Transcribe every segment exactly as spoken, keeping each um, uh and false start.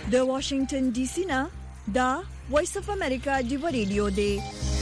د واشنگټن ډي سي نه دا وایس اف امریکا دی ریډیو دی.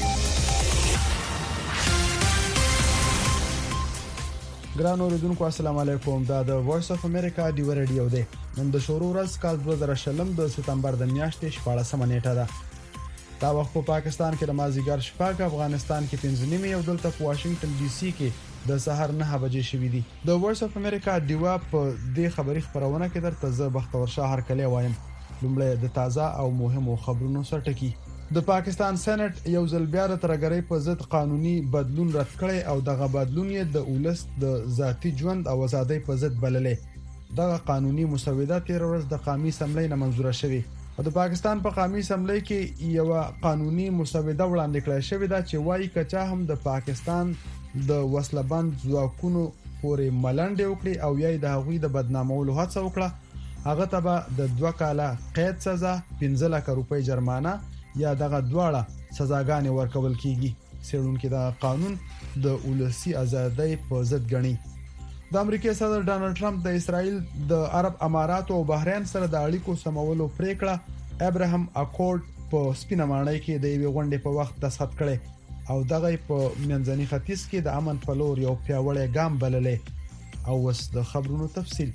ګران اوریدونکو السلام علیکم. دا د وایس اف امریکا دی ریډیو دی. نن د شروع ورځ کال دوه زره شلم د سپتمبر د میاشتې شپاړسمه نیټه ده. دا وخت په پاکستان کې د مازیګر شپږ، افغانستان کې پنځه نیمه او دلته په واشنگټن ډي سي کې د سحر نه بجې شوې دي. د وایس اف امریکا دیوا په دې خبري خبرونه کې درته زه بختور شاه هر کله وایم. لومړی د تازه او مهمو خبرونو سرټکی. د پاکستان سېنات یو ځل بیا د ترګری په ضد قانوني بدلون رد کړي او دغه بدلون یې د اولس د ذاتی ژوند او آزادۍ په ضد بللې. دغه قانوني مسوده تیر ورځ د قومي اسمبلی نه منزوره شوې او د پاکستان په قومي اسمبلی کې یو قانوني مسوده وړاندې کړل شوې ده چې وايي کچا هم د پاکستان د وسلبند ځواکونو پورې ملنډې وکړي او یې د هغوی د بدنامولو هڅه وکړه، هغه ته به د دوه کاله قید سزا، پنځه لک روپۍ جرمانه یا دغه دواړه سزاګانې ورکول کیږي. څېړونکو د قانون د اولسي ازادۍ په ضد ګڼي. د امریکای صدر ډانلډ ټرمپ د اسرائیل د عرب امارات او بحرین سره د اړیکو سمولو پریکړه ابراهام اکورډ په سپینه ماڼۍ کې د یوې غونډې په وخت دستخط کړي او دغه په منځني ختیځ کې د امن په لور یو پیاوړی ګام بللې. او وس د خبرونو تفصیل.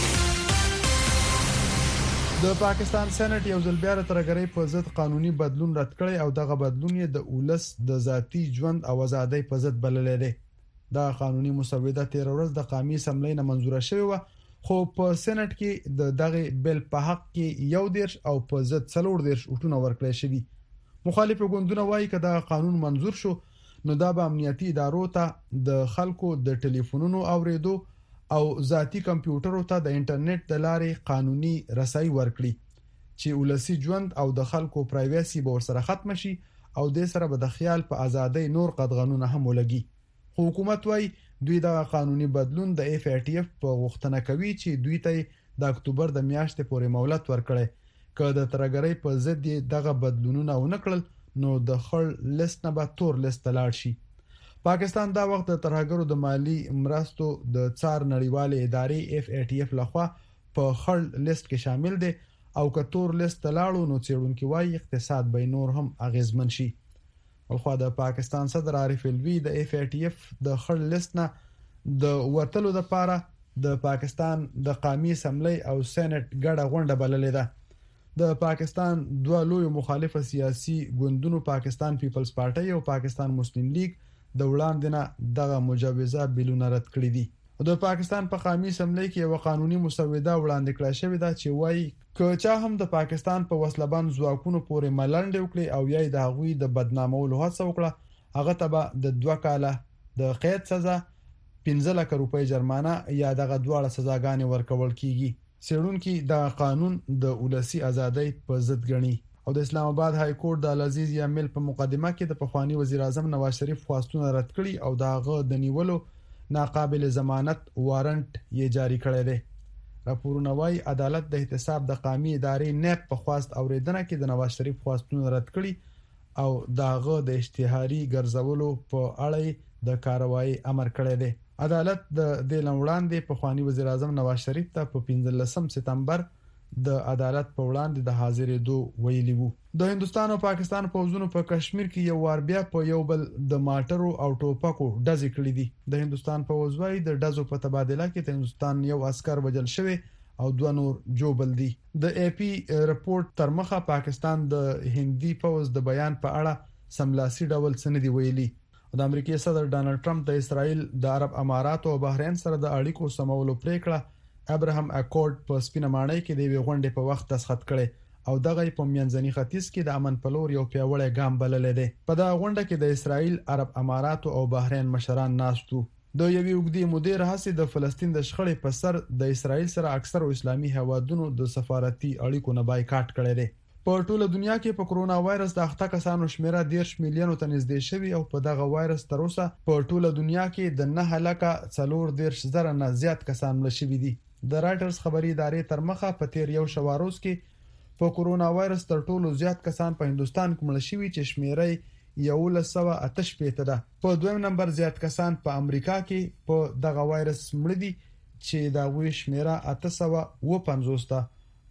د پاکستان سېنات یو ځل بیا ترګری په ضد قانوني بدلون رد کړي او دغه بدلون یې د اولس د ذاتی ژوند او آزادۍ په ضد بللې ده. دا قانوني مسوده تیر ورځ د قومي اسمبلی نه منزوره شوې و، خو په سېنات کې د دغه بل په حق کې یو دیرش او په ضد څلور دیرش وټونه ورکړل شوي. مخالف ګوندونه وایي چې دا قانون منزور شو نو دا به امنیتي ادارو ته د خلکو د ټلیفونونو اوریدو او ذاتی کمپیوټرو ته د انټرنیټ د لارې قانوني رسایي ورکړي چې ولسی ژوند او د خلکو پرایویسي به ورسره ختم شي او د سره به د خیال په ازادۍ نور قدغنونه هم ولګي. خو حکومت وايي دوی د قانوني بدلون د اف ای ټی اف په غوښتنه کوي چې دوی ته د اکتوبر د میاشتې پورې مهلت ورکړي. که د ترګری په ضد دغه بدلونونه ونکړل نو د خړ لیست نه به تور لیست لاړ شي. پاکستان دا وخت د ترهګرو د مالی مرستو د څار نړیواله ادارې اف ای ټی اف لخوا په خړ لیست کې شامل دي او که تور لیست لاړو نو څېړونکو وايي اقتصاد به نور هم اغیزمن شي. ولخوا د پاکستان صدر عارف الوی د اف ای ټی اف د خړ لیست نه د وټلو لپاره د پاکستان د قومي اسمبلی او سېنات ګډه غونډه بللې ده. د پاکستان دوه لوی مخالفه سیاسي ګوندونو پاکستان پیپلز پارټي او پاکستان مسلم لیگ د وړاندې نه دغه مجوزه بیلونه رد کړی دي. د پاکستان په قومي اسمبلی کې یو قانوني مسوده وړاندې کړل شوې ده چې وايي که چا هم د پاکستان په وسلبند ځواکونو پورې ملنډې وکړي او یا د هغوی د بدنامولو هڅه وکړه، هغه ته به د دوه کاله د قید سزا، پنځه لک روپۍ جرمانه یا دغه دواړه سزاګانې ورکول کیږي. څېړونکي د قانون د اولسي ازادۍ په ضد ګڼي. او د اسلام آباد های کورټ د العزیز یامل په مقدمه کې د پخوانی وزیر اعظم نواز شریف خواستونه رد کړي او داغه د نیولو ناقابل ضمانت وارنټ یې جاری کړی دی. راپورونه وايي عدالت د احتساب د قومي ادارې نیب په خواست اوریدنه کې د نواز شریف خواستونه رد کړي او داغه د اشتهاري ګرځولو په اړه د کاروایی امر کړی دی. عدالت د دې لوړاندې پخوانی وزیر اعظم نواز شریف ته په پنځلسم سپتمبر د عدالت په وړاندې د حاضرېدو ویلي وو. د هندستان او پاکستان پوځونو په کشمیر کې یو وار بیا په یو بل د ماټرو او ټوپکو ډزې کړې دي. د هندستان پوځ وايي د ډزو په تبادله کې د هندستان یو عسكر وژل شوی او دوه نور جوبل دي. د ای پی رپورت تر مخه پاکستان د هندي پوځ د بیان په اړه سملاسي ډول څه نه دی ویلي. د امریکای صدر ډانلډ ټرمپ د اسرائیل د عرب امارات او بحرین سره د اړیکو سمولو پریکړه ابراهام اکورډ په سپینه ماڼۍ کې د یوې غونډې په وخت دستخط کړي او دغه په منځني ختیځ کې د امن په لور یو پیاوړی ګام بللې ده. په دا غونډه کې د اسرائیل، عرب امارات او بحرین مشران ناستو. د یوې وګړي مدیر هڅې د فلسطین د شخړې په سر د اسرائیل سره اکثر اسلامي هوادونو د سفارتي اړیکو نه بایکاټ کړی دی. په ټوله دنیا کې په کرونا وایرس د اخته کسانو شمیره دیرش میلیونو ته نږدې شوی او په دغه وایرس تر اوسه په ټوله دنیا کې د نه لکه څلور دیرش زره نه زیات کسان مړه شوي دي. د رائټرز خبري ادارې تر مخه په تیر یو شواروز کې په کرونا وایرس تر ټولو زیات کسان په هندستان کې مړه شوي چې شمیره یولس سوه اته شپېته ده. په دویم نمبر زیات کسان په امریکا کې په دغه وایرس مړه دي چې دا وی شمیره اته سوه اووه پنځوس ده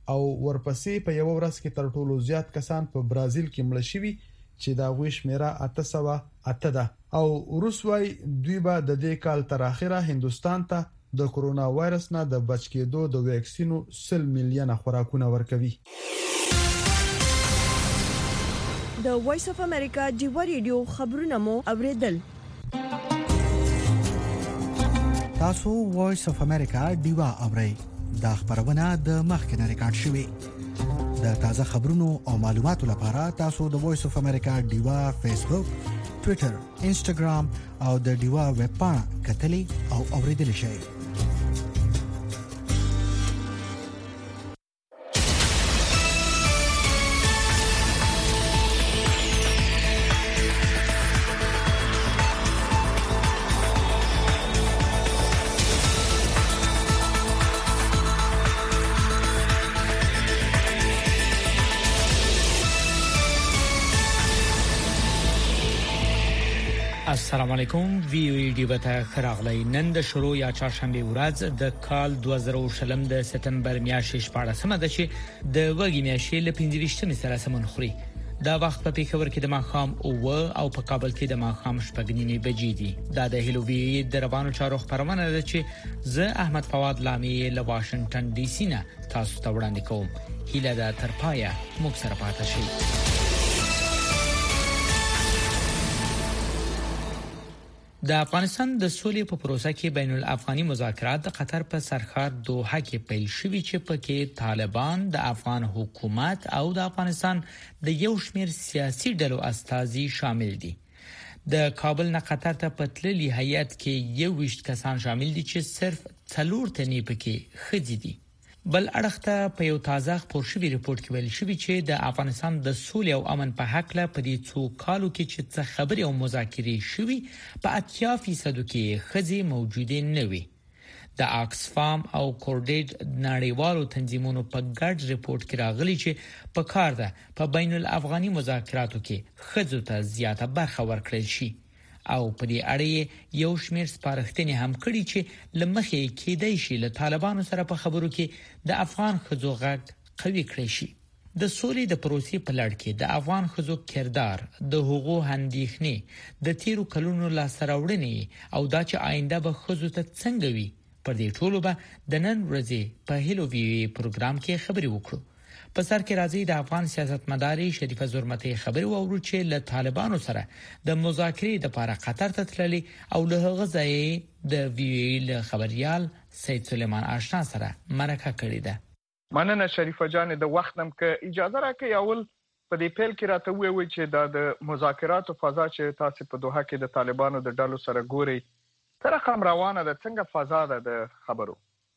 او ورپسې په یو ورځ کې تر ټولو زیات کسان په برازیل کې مړ شوي چې دا غوي شمیره اته سوه اته ده او روسوي دوی به د دې کال تر اخره هندستان ته د کورونا وایرس نه د بچ کېدو د ویکسینو سل میلیونه خوراکونه ورکوي. د وایس اف امریکا دیوا ریډیو خبرونه مو اوریدل. تاسو وایس اف امریکا دیوا اورئ. دا خبرونه د مخکنه ریکارډ شوې. د تازه خبرونو او معلوماتو لپاره تاسو د وایس اف امریکا دیوا فیسبوک، ټوئیټر، انسټاګرام او د دیوا ویب پاڼه کتلې او اوریدل شئ. السلام علیکم وی او ای ډی وته خراغلی نن د شروع یا چهارشنبه ورځ د کال دوه زره شلم د سپتمبر میاشتې شپږمه ده چې د وګړي میاشتې ل پنځه ویشتمې سره سمون خوري. دا وخت په پیښور کې د ماښام او او په کابل کې د ماښام شپږ نیمې بجې دي. دا د هلووی د روانو چارو خبرونه ده چې زه احمد فواد لامي له واشنگټن ډي سي نه تاسو ته وړاندې کوم. هیله ده تر پایه موږ سره پاتې شئ. د افغانستان د سولې په پروسه کې بین الافغاني مذاکرات د قطر په سرخار دوحه کې پیل شوي چې پکې طالبان، د افغان حکومت او د افغانستان د یو شمېر سیاسي ډلو استازي شامل دي. د کابل نه قطر ته پتللي هیئت کې یو ویشت کسان شامل دي چې صرف څلور تنې پکې ښځې دي. بل اړخته په یو تازه خبر شوی ریپورت کې ویل شوی چې د افغانستان د سولې او امن په حق له پدې څو کالو کې چې څه خبرې او مذاکرې شوي په اتیا فیصد کې خزي موجوده نه وي. د آکسفام او کورډیډ نړیوالو تنظیمونو په ګډ ریپورت کې راغلي چې په کار ده په بین الافغاني مذاکراتو کې خزو ته زیاته برخه ورکړل شي او په دې اړه یو شمېر سپارښتنې هم کړي چې لمخې کېدای شي له طالبانو سره په خبرو کې د افغان خزو غږ قوي کړي شي. د سولې د پروسې په لړ کې د افغان خزو کردار، د حقوقو اندېښنې، د تیرو کلونو لاسته او دا چې آینده به خزو ته څنګه وي، پر دې ټولو به د نن ورځې په هلو وی پروګرام کې خبرې وکړو. په سر کې راځي د افغان سیاستمداري شریفه زرمتي خبري وورو چې له طالبانو سره د مذاکرې لپاره قطر ته تللي او له هغه ځای د وی ال خبريال سید سلیمان آشنا سره مرکه کړې ده. مننه شریفه جان، د وخت نم که اجازه راکړئ اول په دې پیل کې راته ووایي چې دا د مذاکراتو فضا چې تاسو په دوحه کې د طالبانو د ډلو سره ګوري تر کوم روانه ده، څنګه فضا ده د خبرو؟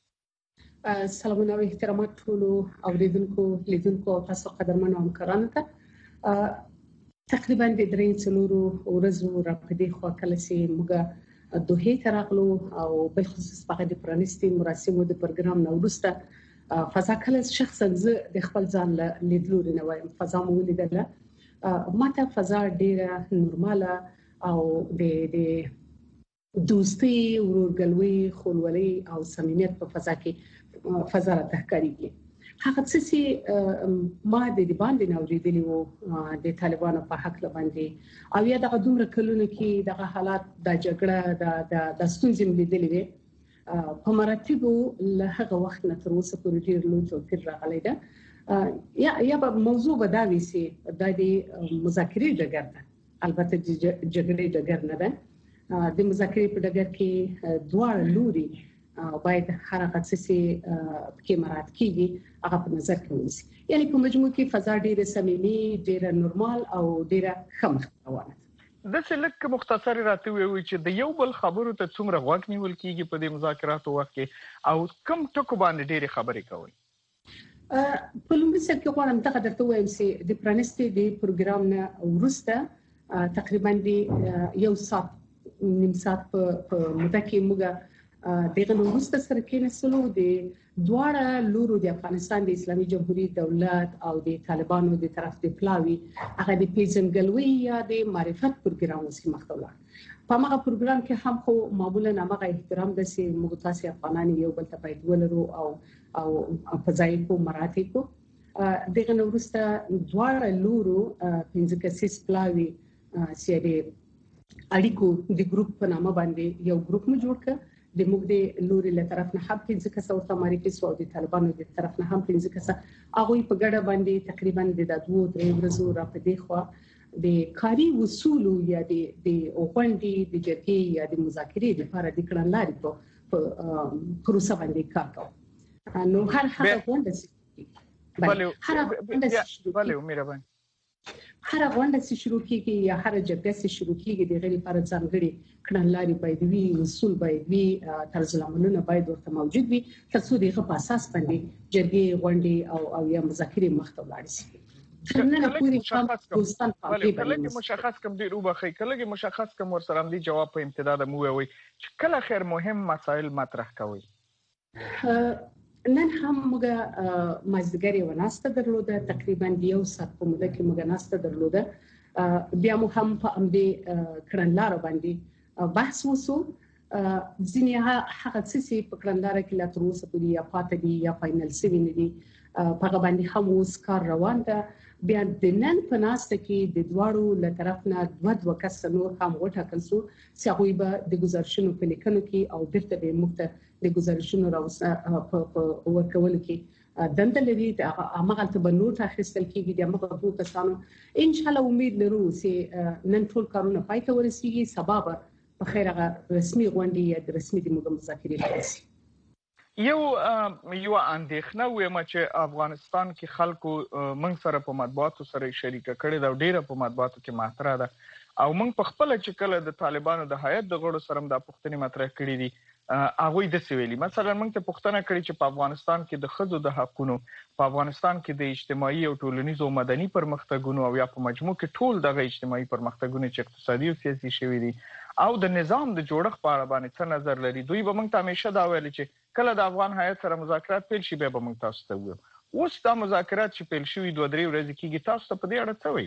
سلامونه او احترامات ټولو اوریدونکو لیدونکو او تاسو قدرمنو همکارانو ته. تقریبا د درې څلورو ورځو راپدې خو کله چې موږ دوحه ته راغلو او بل خصوص په د پرانیستي مراسمو د پروګرام نو وروسته فضا کله شخصا زه د خپل ځان له لیدلوري نه وایم فضا مو لیدله. ماته فضا ډیره نورماله او د د دوستي، ورورګلوي، خولولي او صمیمیت په فضا کې فضا را تحکاریږي. هغه څه چې ما د دې باندې نوریدلی وو د طالبانو په حق باندې او یا دغه دومره کلونه کې دغه حالات د جګړه د د ستونزې ملیدلې وي په مراتبو له هغه وخت نه تر اوسه پورې ډیر لوی توپیر راغلی ده. یا یا په موضوع به دا وي چې د مذاکرې ډګر ده، البته د جګړې ډګر نه ده. د مذاکرې په ډګر کې دواړه لوري باید هر هغه څه چې مراعات کیږي هغه په نظر کې ونیسي. یعنی په مجموع کې فضا ډیره صمیمي، ډیره نورمال او ډیره خمخ روانه ده. د څه لکه مختصر راته وی چې د یو بل خبرو ته څومره غوږ نیول کیږي په دې مذاکراتو وخت کې او کوم ټکو باندې ډیره خبرې کوي؟ په لومړي سر کې غواړم دغه درته وایم چې د پرانیستي د پروګرام نه وروسته تقریبا د یو ساعت نیم ساعت په موده کې موږ دغه وروسته سره کېنسلو د دواړه لورو د افغانستان د اسلامي جمهوریت دولت او د طالبانو د طرف د پلاوي هغه د پیژنګلوي یا د معرفت پروګرام وسیمه مختلف په هغه پروګرام کې هم خو معمولا هغه احترام د سي موږ تاسو افغانان یو بل ته باید ولرو او او په ځای کو مراتب کو دغه نورسته دواړه لورو پنځه کسیس پلاوی سیاري اړیکو د ګروپ په نامه باندې یو ګروپ مو جوړ کړ د موږ د لوري له طرف نه هم پنځه کسه ورته معرفي سو د طالبانو د طرف نه هم پنځه کسه هغه په ګډه باندې تقریبا د دوه درې ورځې را په دی خو د کاري اصول یا د د اوغونډي د جرګې یا د مذاکرې لپاره د کړنلاري په پروسه باندې کار کوي نو هر هغه غونډه سي بله هر غونډه بله مهربان هر غونډه چې شروع کیږي یا هر جګړه چې شروع کیږي د غیر لپاره ځانګړي کړنلاري باید وي اصول باید وي طرز العملونه باید ورته موجود وي ترڅو دغه په اساس باندې جرګې غونډې او او یا مذاکرې مخته ولاړ شي کله کې مشخص کوم دی روبخي کله کې مشخص کوم ور سره هم دی جواب په امتداد مو وي چې کله خیر مهم مسائل مطرح کوي نن هم موږ مازدګری وناسته درلوده تقریبا یو ساعت په موده کې موږ ناسته درلوده بیا مو هم په امدې کړنلار باندې بحث وسو ځینې هغه څه په کړنلار کې لا تر اوسه پورې یا پاتې دي یا فائنل سوي نه دي په هغه باندې هم اوس کار روان ده بیا د نن په ناسته کې د دواړو له طرف نه دوه دوه کس نور هم وټاکل شو چې هغوی به د ګزارشونو په لیکنو کې او بیرته به موږ ته د ګزارشونو راوځه په ورکول کې دنده لري د هغه ته به نوټ اخیستل کېږي د هغه دوه کسانو ان شاء الله امید لرو چې نن ټول کارونه پای ته ورسیږي سبا به په خیر هغه رسمي غونډه یا د رسمي د مذاکرې پیل یو یو اندېښنه ویم چې افغانستان کې خلکو موږ سره په مطبوعاتو سره شریکه کړې دا ډیره په مطبوعاتو کې مطرح ده او موږ په خپل چې کله د طالبانو د هیئت د غړو سره د پښتني مطرح کړې دي هغه د سویلي مثلا موږ ته پښتنه کړې چې په افغانستان کې د خځو د حقوقو په افغانستان کې د اجتماعي او ټولنیزو مدني پرمختګونو او یا په مجموع کې ټول دغه اجتماعي پرمختګونه چې اقتصادي او سیاسي شوي دي او د نظام د جوړښت په اړه باندې څه نظر لري دوی به موږ ته همیشه دا ویل چې کله د افغان هیئت سره مذاکرات پیل شي به موږ تاسو ته وایو اوس دا مذاکرات چې پیل شوي دوه درې ورځې کېږي تاسو ته په دې اړه څه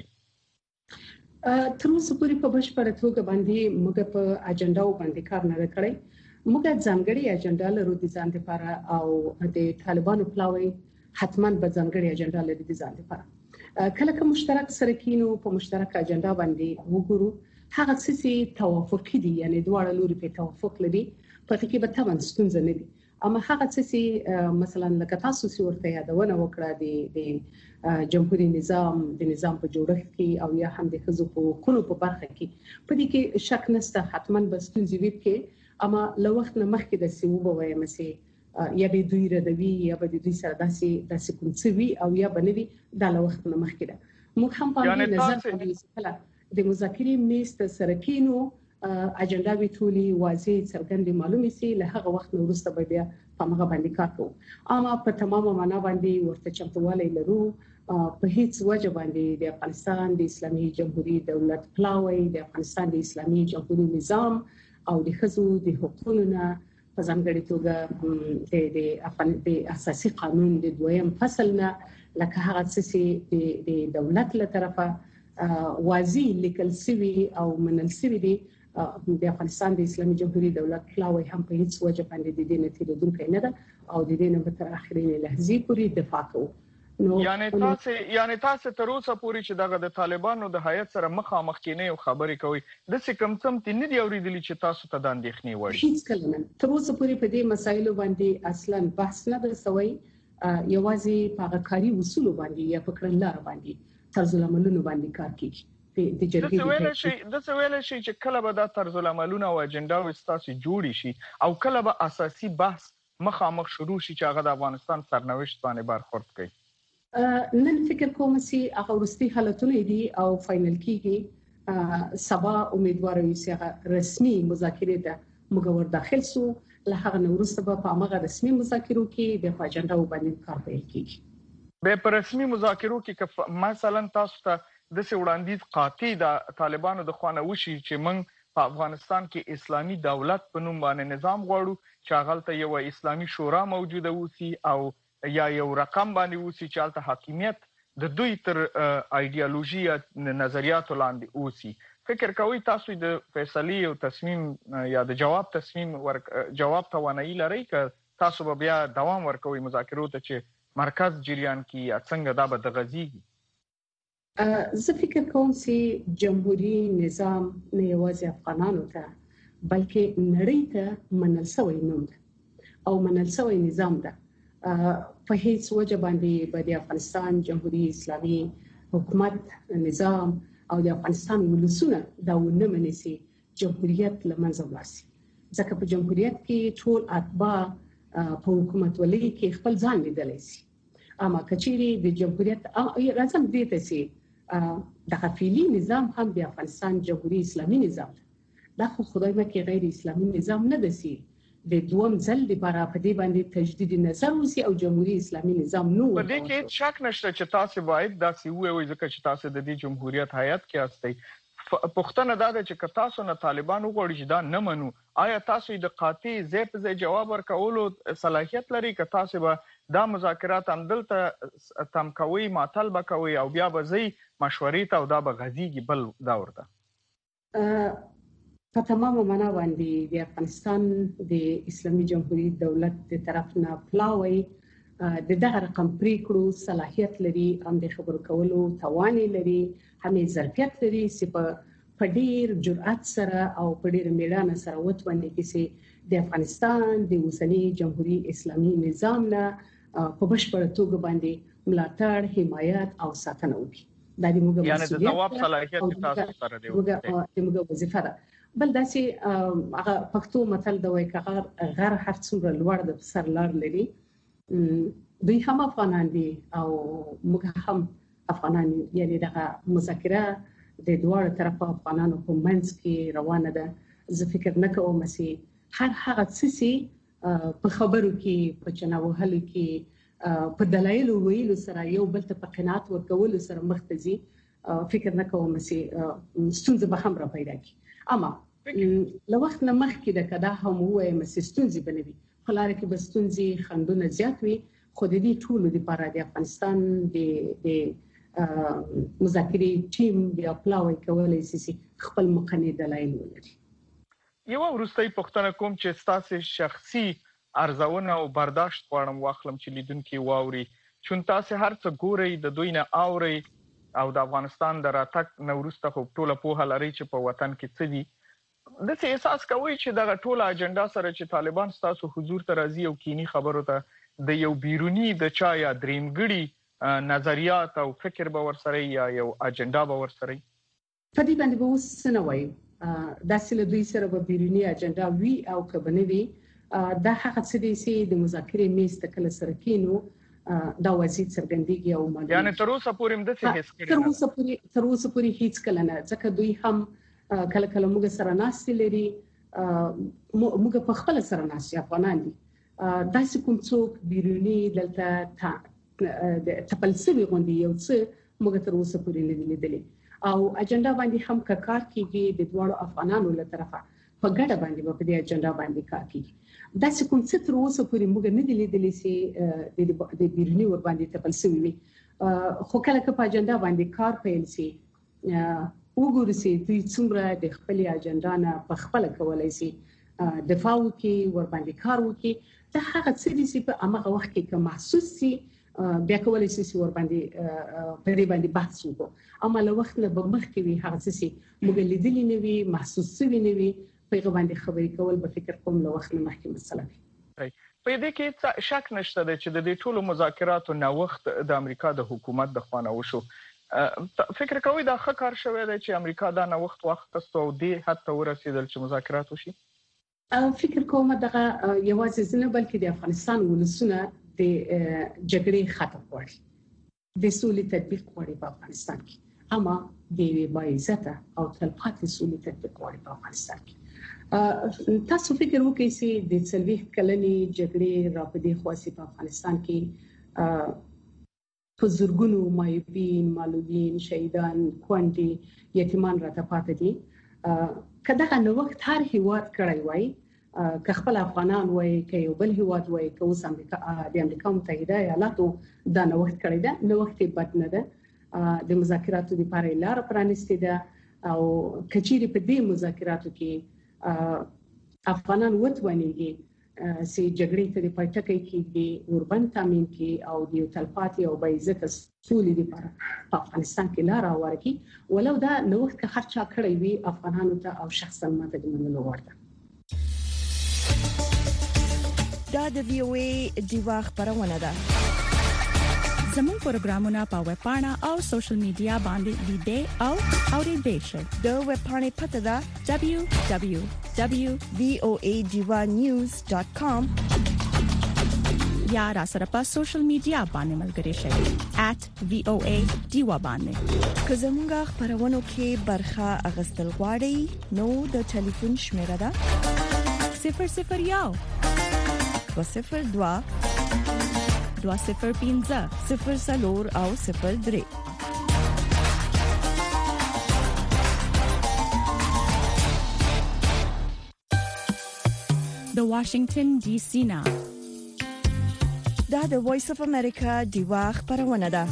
وایي تر اوسه پورې په بشپړه توګه باندې موږ په اجنډا باندې کار نه کړی موږ ځانګړي اجنډا لرو د ځان لپاره او د طالبانو پلاوی حتما به ځانګړي اجنډا لري د ځان لپاره کله که مشترک سره کینو په مشترک اجنډا باندې وګورو هغه څه توافقي دي یعنی دواړه لوري په توافق لري په کې به تمن ستونزه نه دي اما هغه څه مثلا لکه تاسو چې ورته یادونه وکړه د د جمهوریت نظام د نظام په جوړښت کې او یا هم د خزو په کولو په برخه کې په دې کې شک نشته حتما به ستونزې وي کې اما له وخت نه مخکې د سیوبه وایم چې یا به دوی ردوي یا به دوی سره داسې داسې کوم څه وي او یا بنوي دا له وخت نه مخکې ده موږ هم په دې نظر کوو د مذاکرې میز ته سره کینو اجنډا وی ټولي واضح څرګندې معلومې سي له هغه وخت وروسته به بیا په هغه باندې کار کوو اما په تمامه معنا باندې ورته چمتووالی لرو په هیڅ وجه باندې د افغانستان د اسلامي جمهوریت دولت پلاوی د افغانستان د اسلامي جمهوریت نظام او د خزو د حقوقو نه په ځانګړي توګه د د اساسي قانون د دویم فصل نه لکه هغه څه د دولت له طرفه واضح لیکل سوي او منل سوي دي د افغانستان د اسلامي جمهوریت دولت پلاوی هم په هیڅ وجه باندې د دې نتیجه دونکې نه ده او د دې نه تر اخرین لحظې پورې دفاع کوو نو یعنی تاسو یعنی تاسو تر اوسه پورې چې دغه د طالبانو د هیئت سره مخامخ کینې او خبرې کوي د څه کم څم تین دي اوریدلی چې تاسو ته د اندېښنې وړي هیڅ کله نه تر اوسه پورې په دې مسایلو باندې اصلا بحث نه ده سوی یوازې په کاري اصول باندې یا په کړنلار باندې طرز العملونو باندې کار کوي د جرګې د ویل شي د ویل شي چې کله به د طرز العملونو او اجنډا وستاسي جوړی شي او کله به اساسي بحث مخامخ شروع شي چې هغه د افغانستان سرنوشت باندې برخورد کوي نن فکر کوم چې هغه ورستي حالتونه دي او فائنل کیږي سبا امیدوار یم چې رسمي مذاکرې ته موږ ور داخل سو له هغه نورسته په هغه رسمي مذاکرو کې د اجنډا باندې کار پیل کیږي به په رسمي مذاکرو کې مثلا تاسو ته د څه وړاندیز قاطع د طالبانو د خوانه وشي چې موږ په افغانستان کې اسلامي دولت په نوم باندې نظام غواړو چې هغه ته یو اسلامي شورا موجوده وسی او یا یو رقم باندې وسی چې هغه حاکمیت د دوی تر ایدئولوژي نظریاتو لاندې اوسي فکر کوئ تاسو د فیصلې او تصمیم یا د جواب تصمیم ورک جواب توانایي لرئ که تاسو به بیا دوام ورکوي مذاکرو ته چې مرکز جریان کې یا څنګه دا به د غزيږي؟ زه فکر کوم چې جمهوریت نظام نه یوازې افغانانو ته بلکې نړۍ ته منل شوی نوم ده او منل شوی نظام ده. په هیڅ وجه باندې به د افغانستان جمهوریت اسلامي حکومت نظام او د افغانستان ولسونه دا ونه مني چې جمهوریت لمنځه ولاړ ځکه په جمهوریت کې ټول اتباع په حکومت ولې کې خپل ځان لیدلی شي. اما کچېری د جمهوریت راځم دې ته چې د خفیلی نظام هم د افغانستان جمهوریت اسلامي نظام دا خو خدای مکه غیر اسلامي نظام نه دسی د دوم ځل لپاره په دې باندې تجدید نظر وسی او جمهوریت اسلامي نظام نو په دې کې شک نشته چې تاسو باید داسې ووایئ ځکه چې تاسو د دې جمهوریت هیئت کې یاستئ. پښتنه دا ده چې تاسو نه طالبان وغواړي چې دا نه منو آیا تاسو د قاطع ځای په ځای جواب ورکولو صلاحیت لري که تاسو به دا مذاکرات هم دلته تم کوي معطل به کوي او بیا به ځي مشورې ته او دا به غزيږي بل دا ورته؟ په تمامه معنا باندې د افغانستان د اسلامي جمهوریت دولت د طرف نه پلاوي د دغه رقم پریکړو صلاحیت لري هم د خبرو کولو توان لري هم ظرفیت لري چې په ډیر جرأت سره او په ډیر میړانه سره وتواني چې د افغانستان د اوسنی جمهوریت اسلامي نظام نه په بشپړ توګه باندې ملاتړ حمایت او ساتنه وکړي. دا د موږ یعنی د جواب صلاحیت تاسو سره دی د موږ وظیفه ده. بل داسې هغه پښتو متل د وای کغر غر هر څومره لوړ د سر لار لري دوی هم افغانان دي او موږ هم افغانان یعنی دغه مذاکره د دوه طرفه افغانانو په منځ کې روانه ده. زه فکر نه کوم چې هر هغه څه په خبرو کې په چناوهلو کې په دلایل ویلو سره یو بل ته په قناعت ورکول سره مختزي فکر نه کوم چې ستونزه به هم را پیدا کی. اما لو وخت نه مخکې د کدا هم وایم چې ستونزې بنوي خلاره کې به ستونزې خندونه زیات وي خو د دې ټولو لپاره د افغانستان د د مذاکرې ټیم بیا پلاوي کولای شي خپل مقننه دلایل ولري. یو ورستۍ پښتنه کوم چې ستاسو شخصي ارزونه او برداشت غواړم واخلم چې لیدونکو واوري چون تاسو هر څه ګوري د دوی نه اوري او د افغانستان د راتګ نورسته خو ټوله په لري چې په وطن کې څه دي د څه احساس کوي چې دا ټوله اجنډا سره چې طالبان ستاسو حضور ته راځي او کینی خبرو ته د یو بیرونی د چا یا دریمګړي نظریات او فکر به ورسره یا یو اجنډا به ورسره په دې باندې به وس نه وایي دا سله دوی سره به بیرونی اجنډا وی او کبنوي دا هغه څه دي چې د مذاکرې میز ته کله سره کینو دا وضعیت څرګندېږي او معلومه یعنی تر اوسه پورې هم د څه هیڅ کړی تر اوسه پورې تر اوسه پورې هیڅ کله نه ځکه دوی هم کله کله موږ سره ناست لري موږ په خپل سره ناست افغانان دي داسې کوم څوک بیرونی دلته تپلسوي غونډي یو څه موږ تر اوسه پورې نه لیدلې او اجنډا باندې هم کار کیږي د دوه افغانانو له طرفه په ګډه باندې په دې اجنډا باندې کار کیږي داسې کوم څه تر اوسه پورې موږ نه لیدلې چې د بیرونی ور باندې تپلسوي وي خو کله چې په اجنډا باندې کار پیل شي وګورئ چې دوی څومره د خپل اجنډا نه په خپل کولای شي دفاع وکړي ور باندې کار وکړي دا هغه څه دي چې په هغه وخت کې کوم محسوس شي بیا کولای شي ور باندې په دې باندې بحث وکړو اما له وخت نه به مخکې وي هغه څه چې موږ لیدلې نه وي محسوس شوی نه وي په هغه باندې خبرې کول به فکر کوم له وخت نه مخکې مسله وي. په دې کې شک نشته چې د دې ټولو مذاکراتو نه وخت د امریکا د حکومت د خوانه وشو فکر کوي دا ښه کار شوی دی چې امریکا دا نه وخت واخیستو او دې حتی ورسېدل چې مذاکرات وشي؟ فکر کوم دغه یوازې ځنه بلکې د افغانستان ولسونه د جګړې ختم غواړي د سولې تطبیق غواړي په افغانستان کې اما د باعزته او تلپاتې سولې تطبیق غواړي په افغانستان کې. تاسو فکر وکړئ چې د څلوېښت کلنې جګړې راپدې خواسي په افغانستان کې په زورګونو مایبین معلولین شهیدان کونډې یتیمان راته پاتې دي کله نو وخت هر هیواد کړی وای که خپل افغانان وای که یو بل هیواد وای که اوس امریکا د امریکا متحده ایالاتو دا نو وخت کړی دا نو وخت بد نه ده د مذاکراتو لپاره لار پرانستې ده او کچيري په دې مذاکراتو کې افغانان وتوانيږي سي جګړې ته د پټکې کې اوربن تامین کې او د تلپاتي او بایزت سولې لپاره په افغانستان کې لار ورکي ولو دا نوښت که هر چا کړی وي افغانانو ته او شخصا ماته د منلو وړ ده. دا د وی او ای دیوا خبرونه ده. زموږ پروګرامونه په ویب پاڼه او سوشل میډیا باندې لیدئ او اوریدئ شئ. د ویب پاڼې پته ده دبليو دبليو دبليو ډاټ وی او ای دیوا نیوز ډاټ کام یا را سره په سوشل میډیا باندې ملګري شئ at وی او ای دیوا باندې. که زموږ خبرونو کې برخه اغستل غواړئ نو د ټلیفون شمیره ده صفر صفر یو صفر دوا دوا صفر پینزه صفر سلور او صفر درې. د واشنگټن ډي سي نه دا د وایس اف امریکا دیوا خبرونه ده.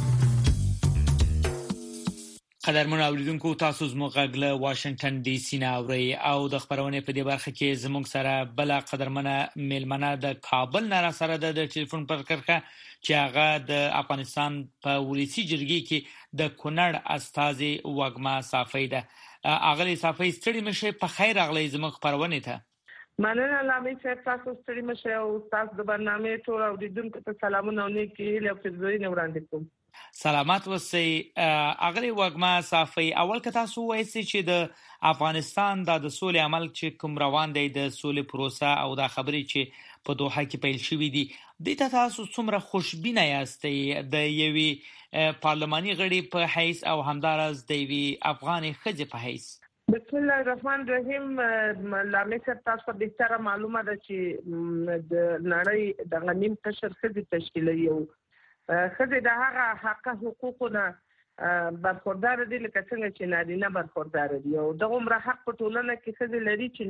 قدرمن اوریدونکو تاسو زموږ غږ له واشنگټن ډي سي نه اورئ او د خبرونه په دې برخه کې زموږ سره بل قدرمنه میلمنه د کابل نه سره د ټلیفون پر کرخه چې هغه د افغانستان په ولسی جرګې کې د کونړ استاذي وګما صافي ده. اغلی صافي ستړي مشه په خیر اغلی زموږ خبرونه ته. مننه لامي چې تاسو ستړي مشه او تاسو د برنامه ټول اوریدونکو ته سلامونه او نیکی له فزوی نه وړاندې کوم. سلامات اوسئ اغلی وګما صافي. اول که تاسو وایئ چې د افغانستان د سولې عمل چې کوم روان دی د سولې پروسه او د خبرې چې په دوحه کې پیل شوې دي د تاسو څومره خوشبینه یاستئ د یوې پارلماني غړي په حیث او همدارس د یوې افغاني ښځې په حیث؟ بسم الله الرحمن الرحیم. لامي صاحب تاسو ته بهتره معلومه ده چې د نړۍ د غنیم قشر ښځې تشکیلوي او ښځې د هغه حق حقوقونه برخوردار دي لکه څنګه چې نارینه برخوردار دي او دغه عمر حق په ټولنه کې ښځې لري چې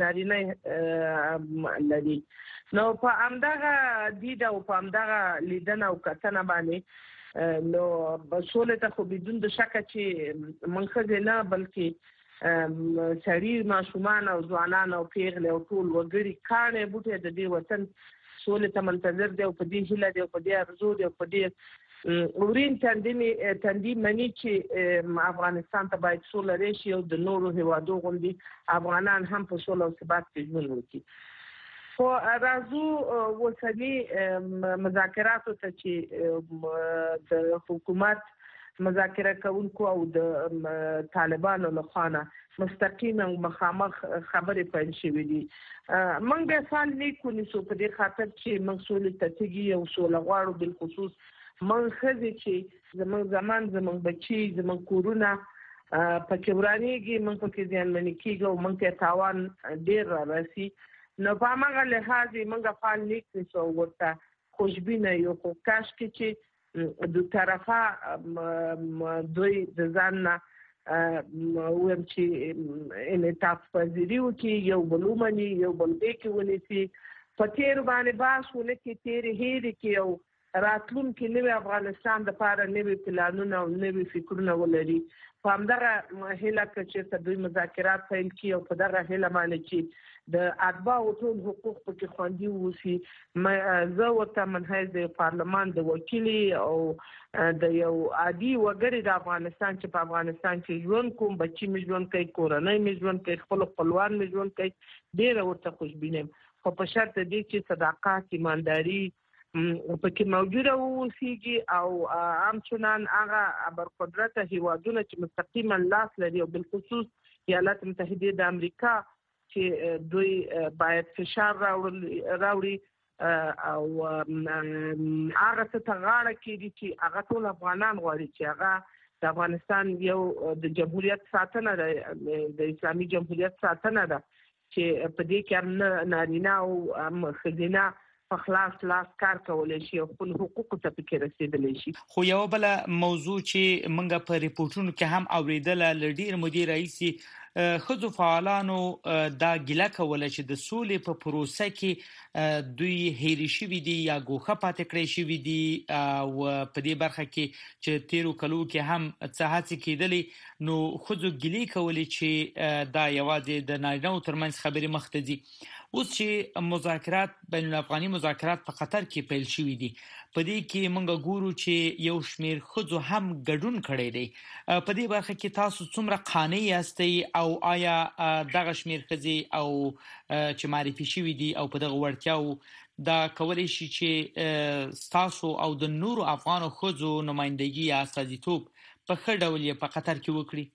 نارینه لري. نو په همدغه دید او په همدغه لیدنه او کتنه باندې نو سولې ته خو بدون د شک چې موږ ښځې نه بلکې سړي ماشومان او ځوانان او پیغلې او ټول وګړي کاڼې بوټي د دې وطن سولې ته منتظر دي او په دې هیله دي او په دې ارزو دي او په دې اورین تندې تندې مني چې افغانستان ته باید سوله راشي او د نورو هیوادو غوندي افغانان هم په سوله او ثبات کې ژوند وکړي. خو راځو اوسني مذاکراتو ته چې د حکومت مذاکره کوونکو او د طالبانو لخوا مستقیم او مخامخ خبرې پیل شوې دي. موږ به فعال نیکو نیسو په دې خاطر چې موږ سولې ته تیږي او سوله غواړو. بالخصوص موږ ښځې چې زموږ زمان زموږ بچي زموږ کورونه پکې ورانېږي موږ پکې زیانمنې کېږو او موږ ته تاوان ډېر را رسي. نو په هماغه لحاظ موږ فعال نیک نیسو او ورته خوشبینه یو. خو کاشکې چې د طرفه دوی د ځان نه ویم چې انعطاف پذیري وکړي یو بل ومني یو بل دې کې ونیسي په تېرو باندې بحث ونه کړي تېرې هېرې کړي او راتلونکي نوي افغانستان دپاره نوي پلانونه او نوي فکرونه ولري. په همدغه هیله که چېرته دوی مذاکرات پیل کړي او په دغه هیله باندې چې د اتباعو ټول حقوق پکې خوندي واوسي زه ورته منحیث د پارلمان د وکیلي او د یو عادي وګړي د افغانستان چې په افغانستان کې ژوند کوم بچي مې ژوند کوي کورنۍ مې ژوند کوي خپل خپلوان مې ژوند کوي ډېره ورته خوشبینه یم. خو په شرط دی چې صداقت ایمانداري پکې موجوده واوسیږي او همچنان هغه برقدرته هیوادونه چې مستقیما لاس لري او بالخصوص ایالات متحده د امریکا چې دوی باید فشار راوړي او هغه څه ته غاړه کېږي چې هغه ټول افغانان غواړي چې هغه د افغانستان یو د جمهوریت ساتنه ده د اسلامي جمهوریت ساتنه ده چې په دې کې هم نارینه او ښځینه په خلاص لاس کار کولی شي او خپل حقوقو ته پکې رسېدلی شي. خو یوه بله موضوع چې موږ په ریپورټونو کې هم اورېدله له ډېر مودې راهیسې خځو فعالانو دا ګیله کوله چې د سولې په پروسه کې دوی هېري شوي دي یا ګوښه پاتې کړی شوي دي او په دې برخه کې چې تیرو کلو کې هم څه هڅې کېدلې نو خځو ګیلې کولې چې دا یوازې د نارینه‌وو ترمنځ خبرې مخته ځي. اوس چې مذاکرات بین الافغاني مذاکرات په قطر کې پیل شوي دي په دې کې موږ ګورو چې یو شمیر خځو هم ګډون کړی دی. په دې برخه کې تاسو څومره قانع یاستئ او آیا دغه شمیر ښځې او چې معرفي شوي دي او په دغه وړتیاو دا کولی شي چې ستاسو او د نورو افغانو ښځو نمایندګي یا استازیتوب په ښه ډول یې په قطر کې وکړي؟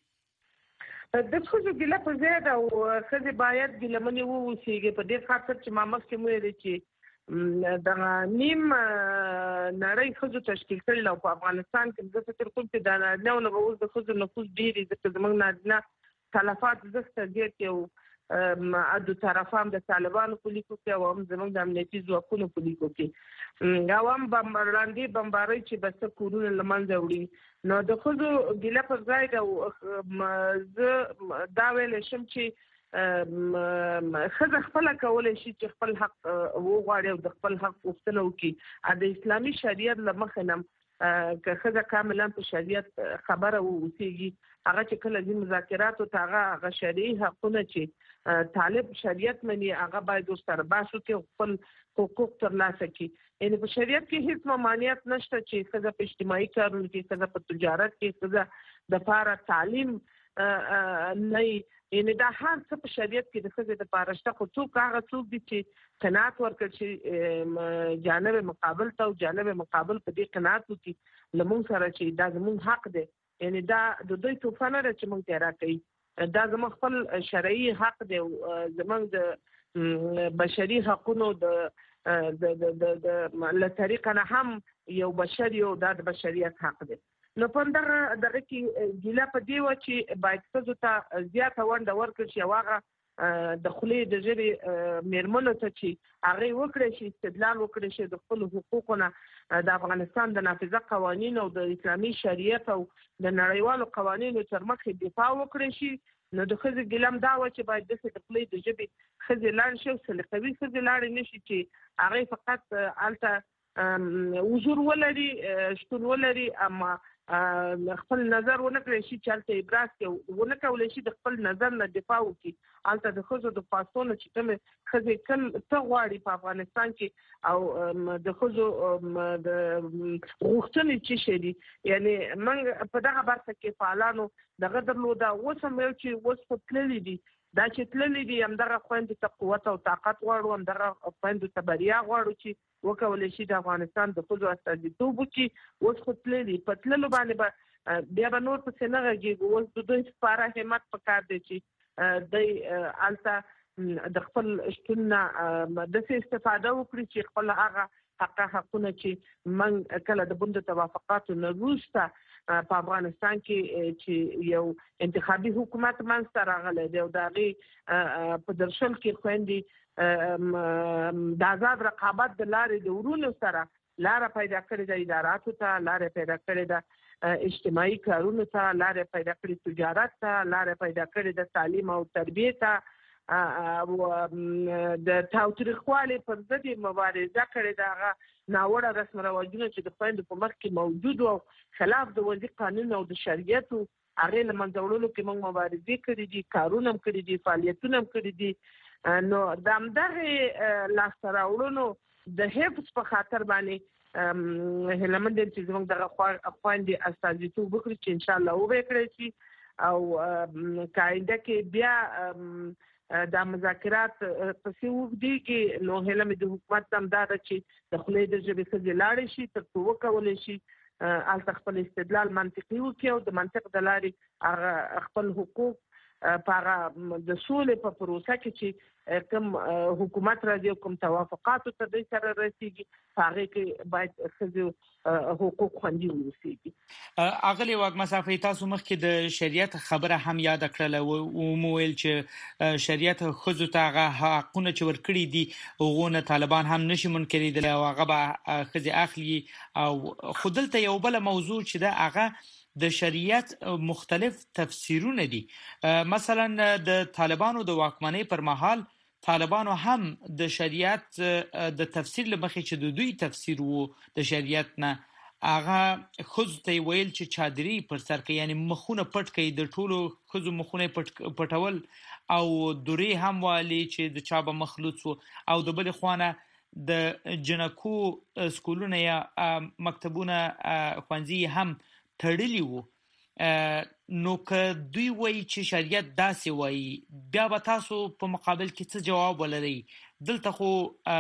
د ښځو ګیله په ځای ده او ښځې باید ګیلمنې واوسېږي په دې خاطر چې ما مخکې مو ویلې چې دغه نیم نړۍ ښځو تشکیل کړې او په افغانستان کې زه فکر کوم چې د نارینه‌و نه به اوس د ښځو نفوس ډېر وي ځکه زموږ نارینه تلفات زښته ډېر دي او دو طرفه هم د طالبانو په لیکو کې او هم زموږ د امنیتي ځواکونو په لیکو کې او هم لاندې بمبارۍ چې به څه کورونه له منځه وړي. نو د ښځو ګیله پر ځای ده. زه دا ویلی شم چې ښځه خپله کولی شي چې خپل حق وغواړي او د خپل حق غوښتنه وکړي. د اسلامي شریعت له مخې نه که ښځه کاملا په شریعت خبره واوسېږي هغه چې کله ځي مذاکراتو ته هغه هغه شرعي حقونه چې طالب شریعت مني هغه باید ورسره بحث وکړي خپل حقوق ترلاسه کړي. یعنې په شریعت کې هیڅ ممانعت نشته چې ښځه په اجتماعي کارونو کې ښځه په تجارت کې ښځه د پاره تعلیم نه یعنې دا هر څه په شریعت کې د ښځې دپاره شته خو څوک هغه څوک دي چې قناعت ورکړي چې جانب مقابل ته او جانب مقابل په دې قناعت وکړي له موږ سره چې دا زموږ حق دی یعنې دا د دوی توفه نه ده چې موږ ته راکوي دا زموږ خپل شرعي حق دی زموږ د بشري حقونو د د د د له طریقه نه هم یو بشر یو دا د بشریت حق دی. نو په دغه دغه کې ګیله په دې وه چې باید ښځو ته زیاته ونډه ورکړل شي او هغه د خولې د ژبې میرمنو ته چې هغې وکړی شي استدلال وکړی شي د خپلو حقوقو نه د افغانستان د نافذه قوانینو او د اسلامي شریعت او د نړیوالو قوانینو تر مخې دفاع وکړی شي. نو د ښځې ګیله هم دا وه چې باید داسې د خولې د ژبې ښځې لاړې شي او سلیقوي ښځې لاړې نه شي چې هغې فقط هلته حضور ولري شتون ولري اما خپل نظر ونه کړی شي چې هلته ابراز کړي ونه کولی شي د خپل نظر نه دفاع وکړي. هلته د ښځو د پاسونه چې کومې ښځې کل څه غواړي په افغانستان کې او د ښځو د غوښتنې څه شی دي یعنې موږ په دغه برخه کې فعالانو دغه درلوده. اوس هم یو چې اوس خو تللي دي دا چې تللي دي همدغه خویندو ته قوت او طاقت غواړو همدغه خویندو ته بریا غواړو چې وکولی شي د افغانستان د ښځو استازیتوب وکړي. اوس خو تللي په تللو باندې به بیا به نور پسې نه غږېږو. اوس د دوی سپاره همت پکار دی چې دوی هلته د خپل شتون نه داسې استفاده وکړي چې خپل هغه حقه حقونه چې موږ کله د بند توافقاتو نه وروسته په افغانستان کې چې یو انتخابي حکومت منځته راغلی دی او د هغې په درشل کې خویندې د آزاد رقابت د لارې د ورونو سره لاره پیدا کړې ده اداراتو ته لاره پیدا کړې ده اجتماعي کارونو ته لاره پیدا کړې تجارت ته لاره پیدا کړې ده تعلیم او تربیې ته او د تاوتریخوالي پر ضد مبارزه کړې ده هغه ناوړه رسم رواجونه چې د خویندو په مخ کې موجود او خلاف د وضعي قانون او د شریعتو هغې له منځه وړلو کې موږ مبارزې کړي دي کارونه هم کړي دي فعالیتونه هم کړي دي. نو د همدغې لاسته راوړنو د حفظ په خاطر باندې هیله مند یم چې زموږ دغه خویندې استازیتوب وکړي چې انشاءالله وبه یې کړی شي او که آینده کې بیا دا مذاکرات پسې وږدېږي نو هیله مې د حکومت هم دا ده چې د خولې د ژبې ښځې لاړې شي تر څو وکولی شي هلته خپل استدلال منطقي وکړي او د منطق د لارې هغه خپل حقوق په هغه د سولې په پروسه کې چې کوم حکومت راځي او کوم توافقاتو ته دوی سره رسېږي په هغې کې باید ښځو حقوق خوندي واوسېږي. اغلې واګمه صافۍ تاسو مخکې د شریعت خبره هم یاده کړله ومو ویل چې شریعت ښځو ته هغه حقونه چې ورکړي دي هغو نه طالبان هم نشي منکرېدلی او هغه به ښځې اخلي او خو دلته یو بله موضوع چې ده هغه د شریعت مختلف تفسیرونه دي. مثلا د طالبانو د واکمنۍ پر مهال طالبانو هم د شریعت د تفسیر لمخې چې د دوی تفسیر وو د شریعت نه هغه خود ته ویل چې چادري پر سر کې یعنی مخونه پټ کوي د ټولو خزو مخونه پټ پټول او دوری هم والی چې د چا به مخلوط وو او د بل خوانه د جنکو سکولونه یا مکتبونه خوانزي هم تړلی وو. نو که دوی وایي چې شریعت داسې وایي بیا به تاسو په مقابل کې څه جواب ولرئ؟ دلته خو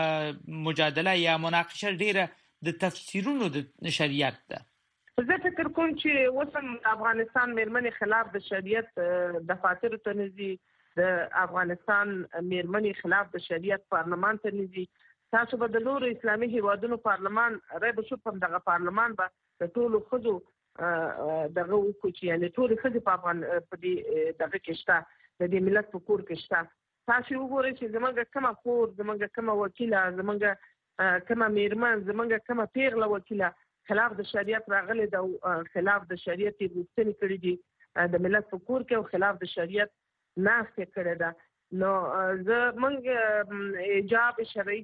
مجادله یا مناقشه ډیره د تفسیرونو د شریعت ده. زه فکر کوم چې وسم افغانستان میرمنې خلاف د شریعت دفاتر ته نزي، د افغانستان میرمنې خلاف د شریعت پارلمان ته نزي. تاسو به د نورو اسلامي هیوادونو پارلمان رای به شو په دغه پارلمان به د ټولو خزو دغه وکړي چې یعنی ټول خزې په افغان په دې دغه کې شته، د دې ملت په کور کې شته. تاسو وګورئ چې زمونږ کومه کور، زمونږ کومه وکیله، زمونږ کومه میرمن، زمونږ کومه پیغله وکیله خلاف د شریعت راغلي ده او خلاف د شریعت غوښتنې کړې دي د ملت په کور کې او خلاف د شریعت نافذ کړې ده. نو زه موږ ایجاب شرعي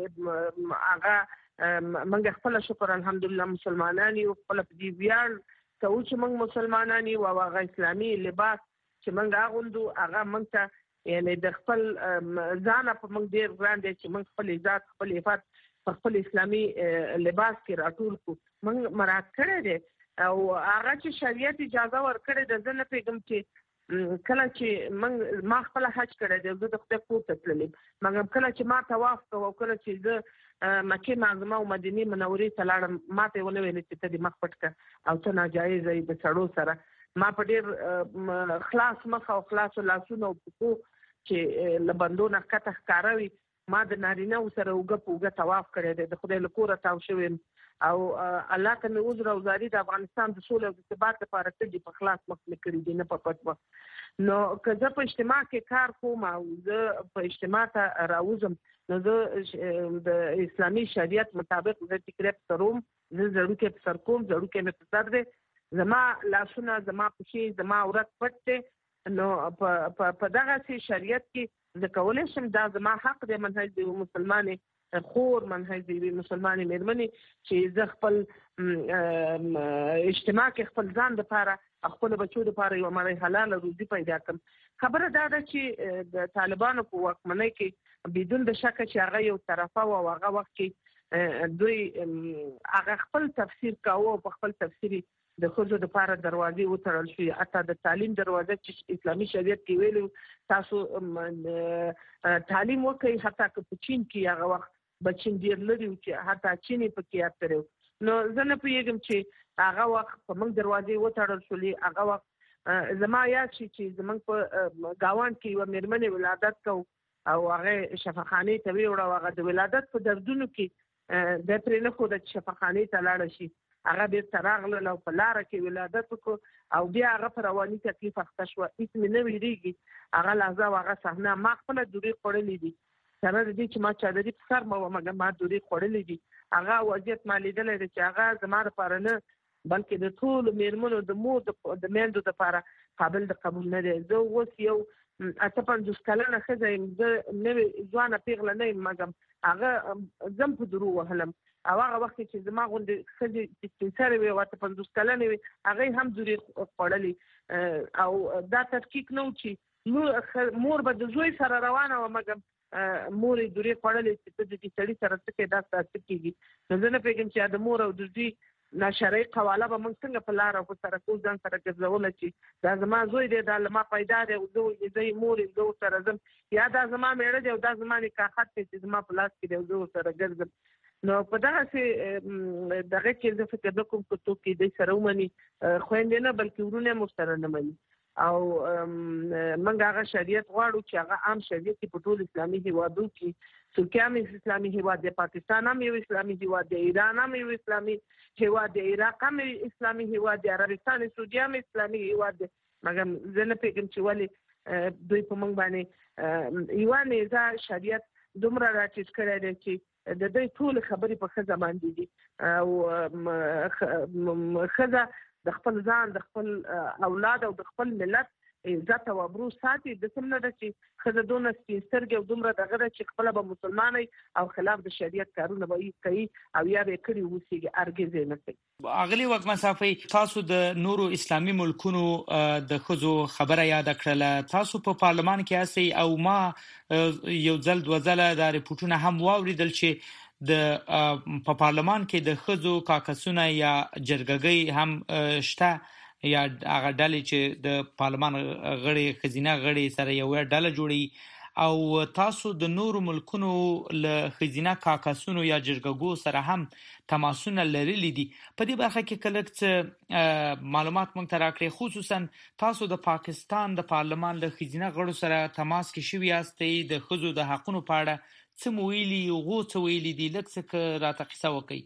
چې هغه منګه خپل شکر الحمدلله مسلمانانی او خپل دې ویاړ کوو چې موږ مسلمانانی او هغه اسلامي لباس چې موږ اغوندو هغه موږ ته یعنی د خپل ځان په موږ ډیر وړاندې چې موږ خپل عزت خپل عفت خپل اسلامي لباس کې راټول کو موږ مراد کړی دی او هغه چې شریعت اجازه ورکړي د ځنه پیغام چې کله چې موږ ما خپل حج کړی دی زه د خپل کور ته تللم، مګر کله چې ما طواف کوم کله چې زه مکه معظمه او مدینه منورې ته لاړم ماته ونه ویل چې ته دې مخ پټ کړه او ته ناجایز یې د سړو سره. ما په ډېر خلاص مخ او خلاص لاسونه او پکو چې لبندونه کته ښکاروي ما د نارینه سره وګه پوګه طواف کړی دی، د خدای له کوره تاو شوم او الله ته مې عذر او زاری د افغانستان د سولې او ثبات لپاره ته په خلاص مخ لیکري دي نه په پټ وخت. نو که زه په اجتماع کې کار کوم او زه په اجتماع ته راوځم نو زه د اسلامي شریعت مطابق زه ټیکرې سروم، زه زړو کې سر کوم، زړو کې مې سر دی، زما لاسونه زما پښې زما عورت پټ دی. نو په دغه سي شریعت کې د کولای شم دا زما حق دی منهج دی مسلمانې خور منهج دی مسلمانې میرمنې چې زه خپل اجتماع کې خپل ځان لپاره خپل بچو لپاره یو مړی حلال روزي پیدا کړم. خبره دا ده چې د طالبانو په واکمنۍ کې بدون د شک چې هغه یو طرفه او هغه وخت کې دوی هغه خپل تفسیر کاوه او په خپل تفسیری د خزو د لپاره دروازې وتړل شي. حتی د تعلیم دروازه چې اسلامي شریعت کې ویلو تاسو تعلیم وکړئ، حتی که په چین کې هغه وخت بچین ډیر لري چې حتی چین په کې یاترو. نو زه نه پوهیږم چې هغه وخت په موږ دروازې وتړل شولې. هغه وخت زما یاد شي چې زموږ په گاوان کې یو میرمنې ولادت کو او هغه شفاخانه ته ویوړه، هغه د ولادت په دردونو کې د پرې نه خو د شفاخانه ته لاړ شي، هغه به تراغله او په لار کې ولادت وکړو او بیا هغه پر رواني تکلیف اخته شو. هیڅ مې نه ویریږي هغه لحظه هغه صحنه ما خپل دوری خورلې دي سره د دې چې ما چادرې په سر ما مګر ما دوری خورلې دي. هغه وضعیت ما لیدلې دی چې هغه زما لپاره نه بلکې د ټول میرمنو د مور د میندو لپاره قابل د قبول نه دی. زه اوس یو اته پنځوس کلنه ښځه یم، زه نوې ځوانه پیغله نه یم، مګر هغه زم په درو وهلم او هغه وخت چې زما غوندې ښځې چې سپین سرې وې او اته پنځوس کلنې وې هغې هم دورې خوړلې او دا تفکیک نه و چې مور به د زوی سره روانه وه مګر مور یې دورې خوړلې چې ته د دې سړي سره څه کوې دا ستا څه کېږي. نو زه نه پوهېږم چې د مور او د زوی ناشرعي قواله به موږ څنګه په لاره په سره کوو ځان سره ګرځوله چې دا زما زوی دی دا له ما پیدا دی او زه زه یې مور یم زه ورسره ځم، یا دا زما میړه دی او دا زما نکاح خط دی چې زما په لاس کې دی او زه ورسره ګرځم. نو په دغسې دغه کې زه فکر نه کوم که څوک کېدی سره ومني، خویندې نه بلکې ورونه یې موږ سره نه مني. او موږ هغه شریعت غواړو چې هغه عام شریعت په ټول اسلامي هیوادو کې، ترکیه هم اسلامي هیواد دی، پاکستان هم یو اسلامي هیواد دی، ایران هم یو اسلامي هیواد دی، عراق هم اسلامي هیواد دی، عربستان سعودي هم اسلامي هیواد دی. مګر زه نه پوهېږم چې ولې دوی په موږ باندې یوه نیزه شریعت دومره راټیټ کړی دی چې د دوی ټولې خبرې په ښځه باندې دي او ښځه د خپل ځان د خپل اولاد او د خپل ملت عزت او ابرو ساتي. د څمنه د چې خزدونه سپینسترګ او دومره دغه چې خپل به مسلمانای او خلاف د شریعت کارونه به کوي او یا به کړی وسی ارګز نه کوي. اغلی وک مسافي تاسو د نورو اسلامي ملکونو د خزو خبره یاد کړله. تاسو په پارلمان کې اسي او ما یو ځل دوزله د ریپورتونو هم واوریدل چې د په پارلمان کې د خزو کاکسونه یا جرګګي هم شته یا هغه ډلې چې د پارلمان غړي خزینه غړي سره یو ډله جوړي او تاسو د نورو ملکونو له خزینه کاکسونو یا جرګګو سره هم تماسونه لرلي دي. په دې برخه کې کله چې معلومات مونږ ته راکړي خصوصا تاسو د پاکستان د پارلمان له خزینه غړو سره تماس کې شوي یاستئ د خزو د حقونو په اړه څه مو ویلي غو څه ویلي دي لکه څه راته قصه وکړئ.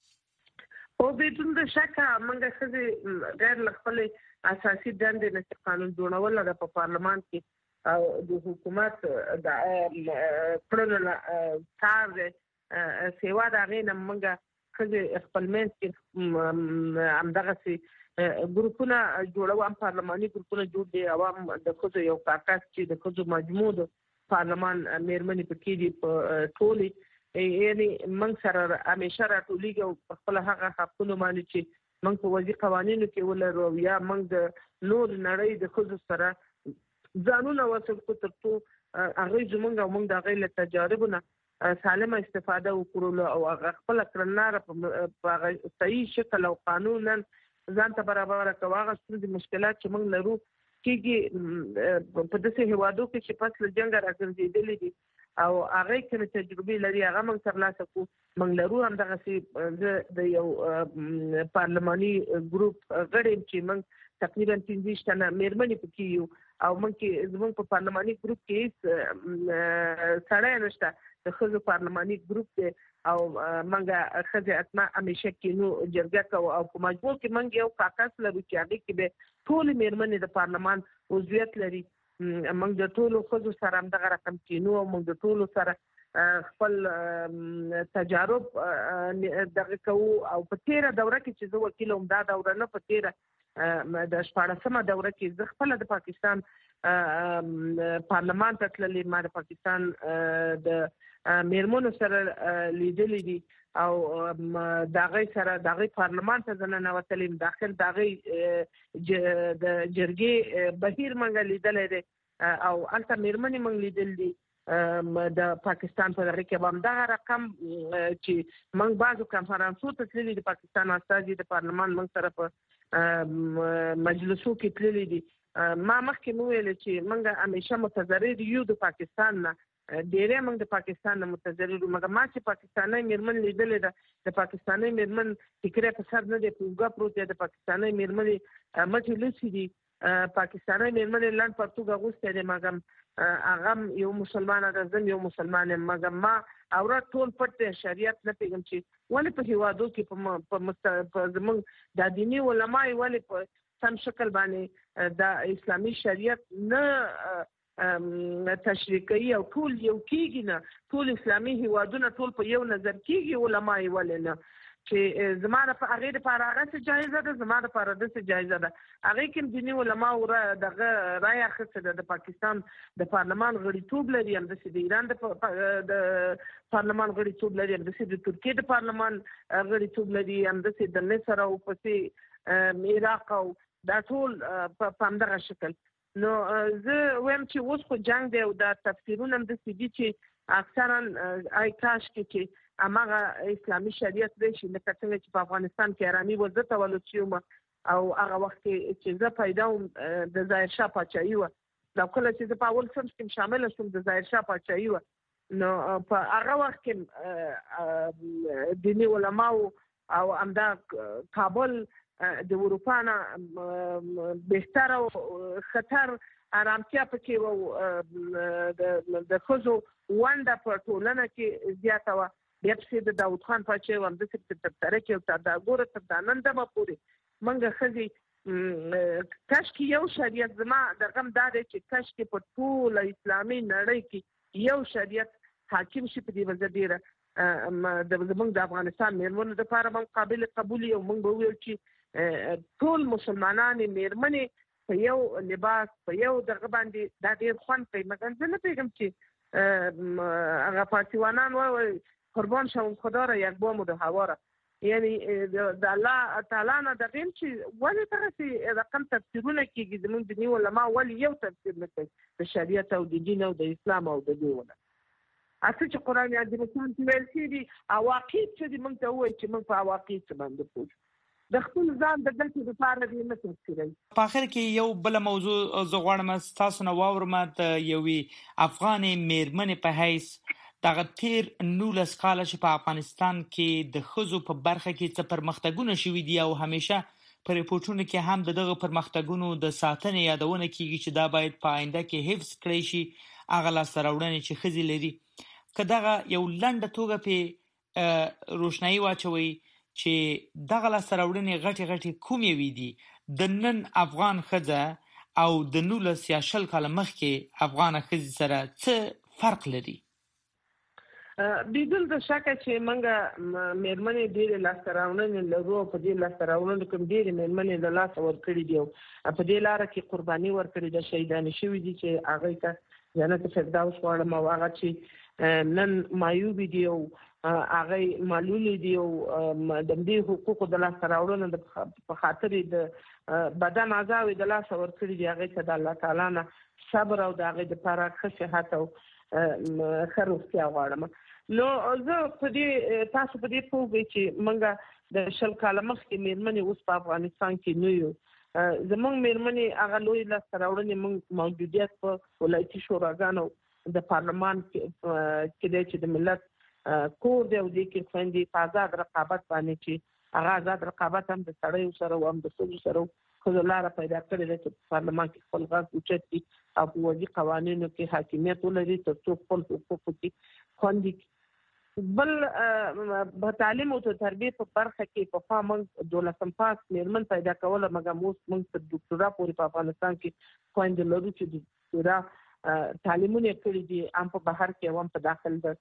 او بدون د شک موږ خزي غیر خپل اساسي دندې نه قانون جوړول د په پارلمان کې او د حکومت د پرونه کار د سیوا د غینه موږ خزي خپل منځ کې همدغه سي ګروپونه جوړو هم پارلماني ګروپونه جوړ دي او هم د خزو یو کاکاس چې د خزو مجموعه د پارلمان میرمنې پکې دي په ټولي یعنی موږ سره همیشه راټولېږو او خپل هغه حقونه باندې چې موږ په وځي قوانینو کې ولرو یا موږ د نور نړۍ د خزو سره ځانونه وسل کو ترڅو هغه زمونږ او موږ د هغې له تجاربونه سالمه استفاده وکړو او هغه خپل کړنلاره په صحیح شکل او قانونا ځان ته برابر کړو. هغه څه مشکلات چې موږ لرو کېږي په داسې هیوادو کې چې پس له جنګه راګرځېدلي دي او هغه کوم تجربه لري هغه موږ ترلاسه کوو. موږ لرو هم دغه سي د یو پارلماني ګروپ غړي چې موږ تقریبا پنځه تنه میرمنې پکې یو او موږ کې زموږ په پارلماني ګروپ کې سړی نشته د خزو پارلماني ګروپ دی او موږ خزه اتما همیشه کې نو جرګه کوو او په مجبور کې موږ یو کاکاس لرو چې هغه کې به ټول میرمنې د پارلمان عضویت لري. موږ د ټولو خزو سره هم دغه رقم کینو او موږ د ټولو سره خپل تجارب دغه کوو او په تیره دوره کې چې زه وکیل وم دا دوره نه په تیره د شپاړسمه دوره کې زه خپل د پاکستان پارلمان ته تللې ما د پاکستان د میرمنو سره لیدلې دي او دغه سره دغه پارلمان ته ځنه نوتلم داخل دغه د جرګې بهیر منګ لیدلې دي او البته میرمنې منګ لیدل دي د پاکستان په دغه کې هم دا رقم چې منګ بازو کانفرنسو ته تللې د پاکستان استازي د پارلمان منګ سره په مجلسو کې تللې دي. ما مخکې مو ویل چې منګ همیشه متضرر یو د پاکستان نه ډېرې موږ د پاکستان نه متضرر یو مګر ما چې پاکستاني میرمن لیدلې ده د پاکستاني میرمن فکرې په سر نه دی په اوږه پروت دی د پاکستاني میرمنې مټې لوڅې دي پاکستاني میرمنې لاند پرتوګ اغوستی دی مګر هغه یو مسلمانه ده زه یو مسلمان یم مګر ما اورات ټول پټ دی شریعت نه پوهېږم چې ولې په هېوادو کې په زموږ دا دیني علما یې ولې په سم شکل باندې د اسلامي شریعت نه تشریح کوي او ټول یو کېږي نه ټول اسلامي هیوادونه ټول په یو نظر کېږي علما یې ولې نه چې زما د هغې دپاره هغه څه جایزه ده زما دپاره داسې جایزه ده. هغې کې هم دیني علماو دغه رایه اخیستې ده د پاکستان د پارلمان غړیتوب لري همداسې د ایران د پارلمان غړیتوب لري همداسې د ترکیې د پارلمان غړیتوب لري همداسې د مصر او پسې عراق او دا ټول په همدغه شکل. نو زه وایم چې اوس خو جنګ دی او دا تفسیرونه همداسې دي چې اکثرا ای کاش کې چې هماغه اسلامي شریعت راشي لکه څنګه چې په افغانستان کې ارامي وه زه تولد شوم او هغه وخت کې چې زه پیدا وم د ظاهرشاه پاچاهي وه او کله چې زه په اول صنف کې شامله شوم د ظاهرشاه پاچاهي وه نو په هغه وخت کې دیني علماو او همدا کابل د اروپا نه بهتر او خطر ارامتیا پکې و د ښځو ونډه په ټولنه کې زیاته وه. بیا پسې د داود خان پاچاهي و همداسې په تبصره کې او تر دا ګوره تر دا نن دمه پورې موږ ښځې کشکې یو شریعت زما دغه هم دا دی چې کشکې په ټوله اسلامي نړۍ کې یو شریعت حاکم شي په دې وجه ډېره زموږ د افغانستان میرمنو دپاره هم قابل قبول یو موږ به وویل چې ټول مسلمانان میرمنې په یو لباس په یو دغه باندې دا ډېر خوند کوي. مګر زه نه پوهېږم چې هغه فارسیوانان وایي قربان شوم خدا را یک بام و دو هوا را، یعنی د الله تعالی نه د غیم چې ولې دغسې رقم تفسیرونه کېږي زموږ دیني علما ولې یو تفسیر نه کوي د شریعت او د دین او د اسلام او د دې ونه اته چې قرآن عظیم شان کې ویل شوي دي عواقب چې دي موږ ته ووایي چې موږ په عواقب څه باندې پوه شو د خپل ځان د ګټې دپاره دې نه تفسیروي. په آخر کې یو بله موضوع زه غواړم ستاسو نه واورم د یوې افغانې میرمنې په حیث دغه تیر نولس کاله چې په افغانستان کې د ښځو په برخه کې څه پرمختګونه شوي دي او همیشه په ریپورټونو کې هم د دغه پرمختګونو د ساتنې یادونه کیږي چې دا باید په آینده کې حفظ کړی شي هغه لاسته راوړنې چې ښځې لري. که دغه یو لنډه توګه پې روښنایي واچوئ چې دغه لاسته راوړنې غټې غټې کومې دي د نن افغان ښځه او د نولس یا شل کاله مخکې افغانه ښځې سره څه فرق لري؟ بدون د شکه چې موږ میرمنې ډېرې لاسته راوړنې لرو او په دې لاسته راوړنو کې ډېرې میرمنې له لاسه ورکړي دي او په دې لاره کې قرباني ورکړې ده، شهیدانې شوي دي چې هغوی ته جنت فردوس غواړم او هغه چې نن معیوبې دي او هغوی معلولې دي او د همدې حقوقو د لاسته راوړنو په خاطر د بدن اعضاوې د لاسه ورکړي دي هغوی ته د الله تعالی نه صبر او د هغوی دپاره ښه صحت او ښه روغتیا غواړم. نو زه په دې تاسو په دې پوهېږئ چې موږ د شل کاله مخکې میرمنې اوس په افغانستان کې نه یو. زموږ میرمنې هغه لوی لاسته راوړنې موږ موجودیت په ولایتي شوراګانو د پارلمان کې دی چې د ملت کور دی او دې کې خویندې په آزاد رقابت باندې چې هغه آزاد رقابت هم د سړیو سره او هم د ښځو سره ښځو لاره پیدا کړې ده چې په پارلمان کې خپل غږ اوچت کړي او په وضعي قوانینو کې حاکمیت ولري تر څو خپل حقوقو کې خوندي کړي. بل په تعلیم او تربیې په برخه کې پخوا موږ دولسم پاس میرمن پیدا کوله مګر اوس موږ تر ډاکټرا پورې په افغانستان کې خویندې لرو چې ډاکټرا تعلیمونه کړي دي هم په بهر کې او هم په داخل د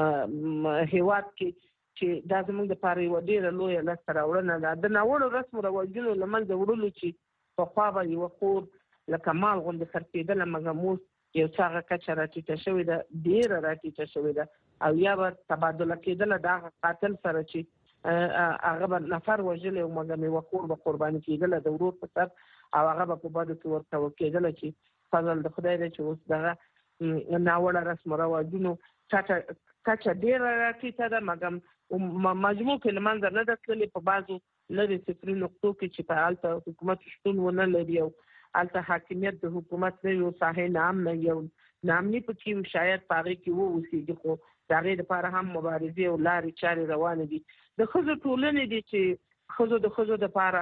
هیواد کې چې دا زموږ دپاره یوه ډېره لویه لاسته راوړنه ده. د ناوړو رسم و رواجونو له منځه وړلو چې پخوا به یوه خور لکه مال غوندې خرڅېدله مګر اوس یو څه هغه کچه راټیټه شوې ده، ډېره راټیټه شوې ده او یا به تبادله کېدله د هغه قاتل سره چې هغه به نفر وژلی او مګر یوه خور به قرباني کېدله د ورور په سر او هغه به په بدو کې ورته کېدله چې فضل د خدای دی چې اوس دغه ناوړه رسم و رواجونو کچه ډېره راټیټه ده مګر مجموع کې له منځه نه ده تللې په بعضو لرې صفري نقطو کې چې په هلته حکومت شتون ونه لري او هلته حاکمیت د حکومت نه یو ساحې نام نه یو نامني پکې شاید په هغې کې واوسېږي خو د هغې دپاره هم مبارزې او لارې چارې روانې دي. د ښځو ټولنې دي چې ښځو د ښځو دپاره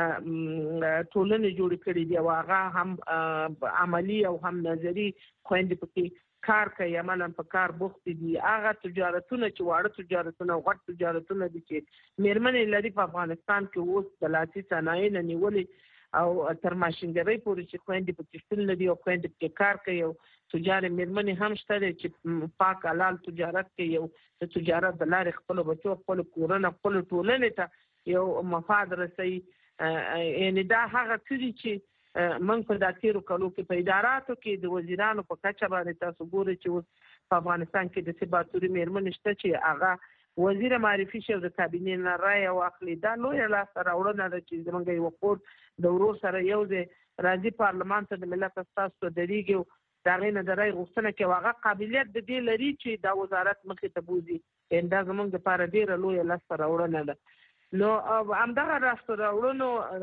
ټولنې جوړې کړي دي او هغه هم عملي او هم نظري خویندې پکې کار کوي، عملاً په کار بوخت دي. هغه تجارتونه چې واړه تجارتونه او غټ تجارتونه دي چې میرمنې لري په افغانستان کې اوس د لاسي صنایع نه نیولې او تر ماشینګرۍ پورې چې خویندې پکې شتون لري او خویندې پکې کار کوي او تجارې میرمنې هم شته دی چې پاک حلال تجارت کوي او د تجارت د لارې خپلو بچو خپلو کورونه خپلو ټولنې ته یو مفاد رسوي. یعنې دا هغه څه دي چې موږ په دا تېرو کلو کې په اداراتو کې د وزیرانو په کچه باندې تاسو ګورئ چې اوس په افغانستان کې داسې باتوري میرمنې شته چې هغه وزیر معرفي شي او د کابینې نه رایه واخلي. دا لویه لاسته راوړنه ده چې زموږ یوه خور د ورور سره یو ځای راځي پارلمان ته د ملت استازو ته درېږي او د هغې نه د رایې غوښتنه کوي او هغه قابلیت د دې لري چې دا وزارت مخې ته بوځي. یعنې دا زموږ دپاره ډېره لویه لاسته راوړنه ده. نو همدغه لاسته راوړنو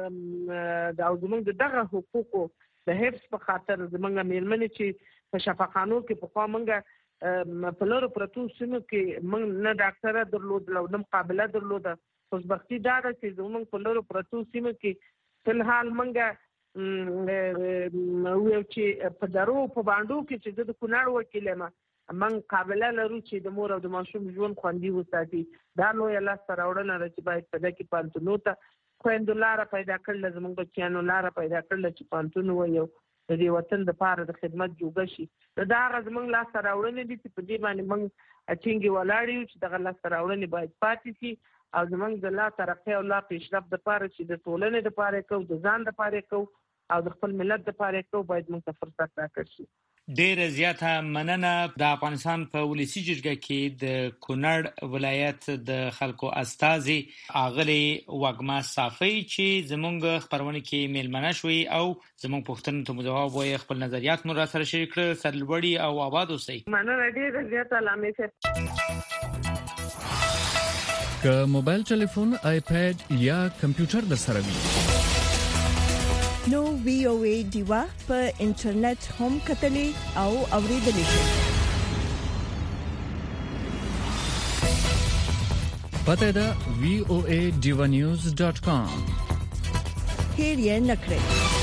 او زموږ د دغه حقوقو د حفظ په خاطر زموږ میرمنې چې په شفاخانو کې پخوا موږ په لرو پرتو سیمو کې موږ نه ډاکټره درلودله او نه مقابله درلوده. خوشبختي دا ده چې زموږ په لرو پرتو سیمو کې فلحال موږ ویو چې په درو په بانډو کې چې زه د کونړ وکیل یم موږ قابله لرو چې د مور او د ماشوم ژوند خوندي وساتي. دا لویه لاسته راوړنه ده چې باید په ده کې پوهنتونو ته خویندو لاره پیدا کړله، زموږ بچیانو لاره پیدا کړله چې پوهنتون ووایي او د دې وطن لپاره د خدمت جوګه شي. دا هغه زموږ لاسته راوړنې دي چې په دې باندې موږ ټینګې ولاړ یو چې دغه لاسته راوړنې باید پاتې شي او زموږ د لا ترقۍ او لا پیشرفت لپاره چې د ټولنې لپاره کوو، د ځان لپاره کوو او د خپل ملت لپاره کوو، باید موږ ته فرصت راکړل شي. ډېر زیاته مننه. د افغانستان په ولسی جرګه کې د کونړ ولایت د خلکو استازي اغلی وګما صافی چې زمونږ خبرونه کې میلمنه شوي او زمونږ پوښتنو ته جواب وایي، خپل نظریات مو را سره شریک کړل. سرلوړي او آباد اوسئ. مننه ډېر زیاته لامې شه. که موبایل ټلیفون، آیپاد یا کمپیوټر در سره وي نو وی او ای دیوا په انټرنیټ هم کتلې او اوریدلې شي. پته ده وی او ای ډیوا نیوز ډاٹ کام. هیر یې نکړئ.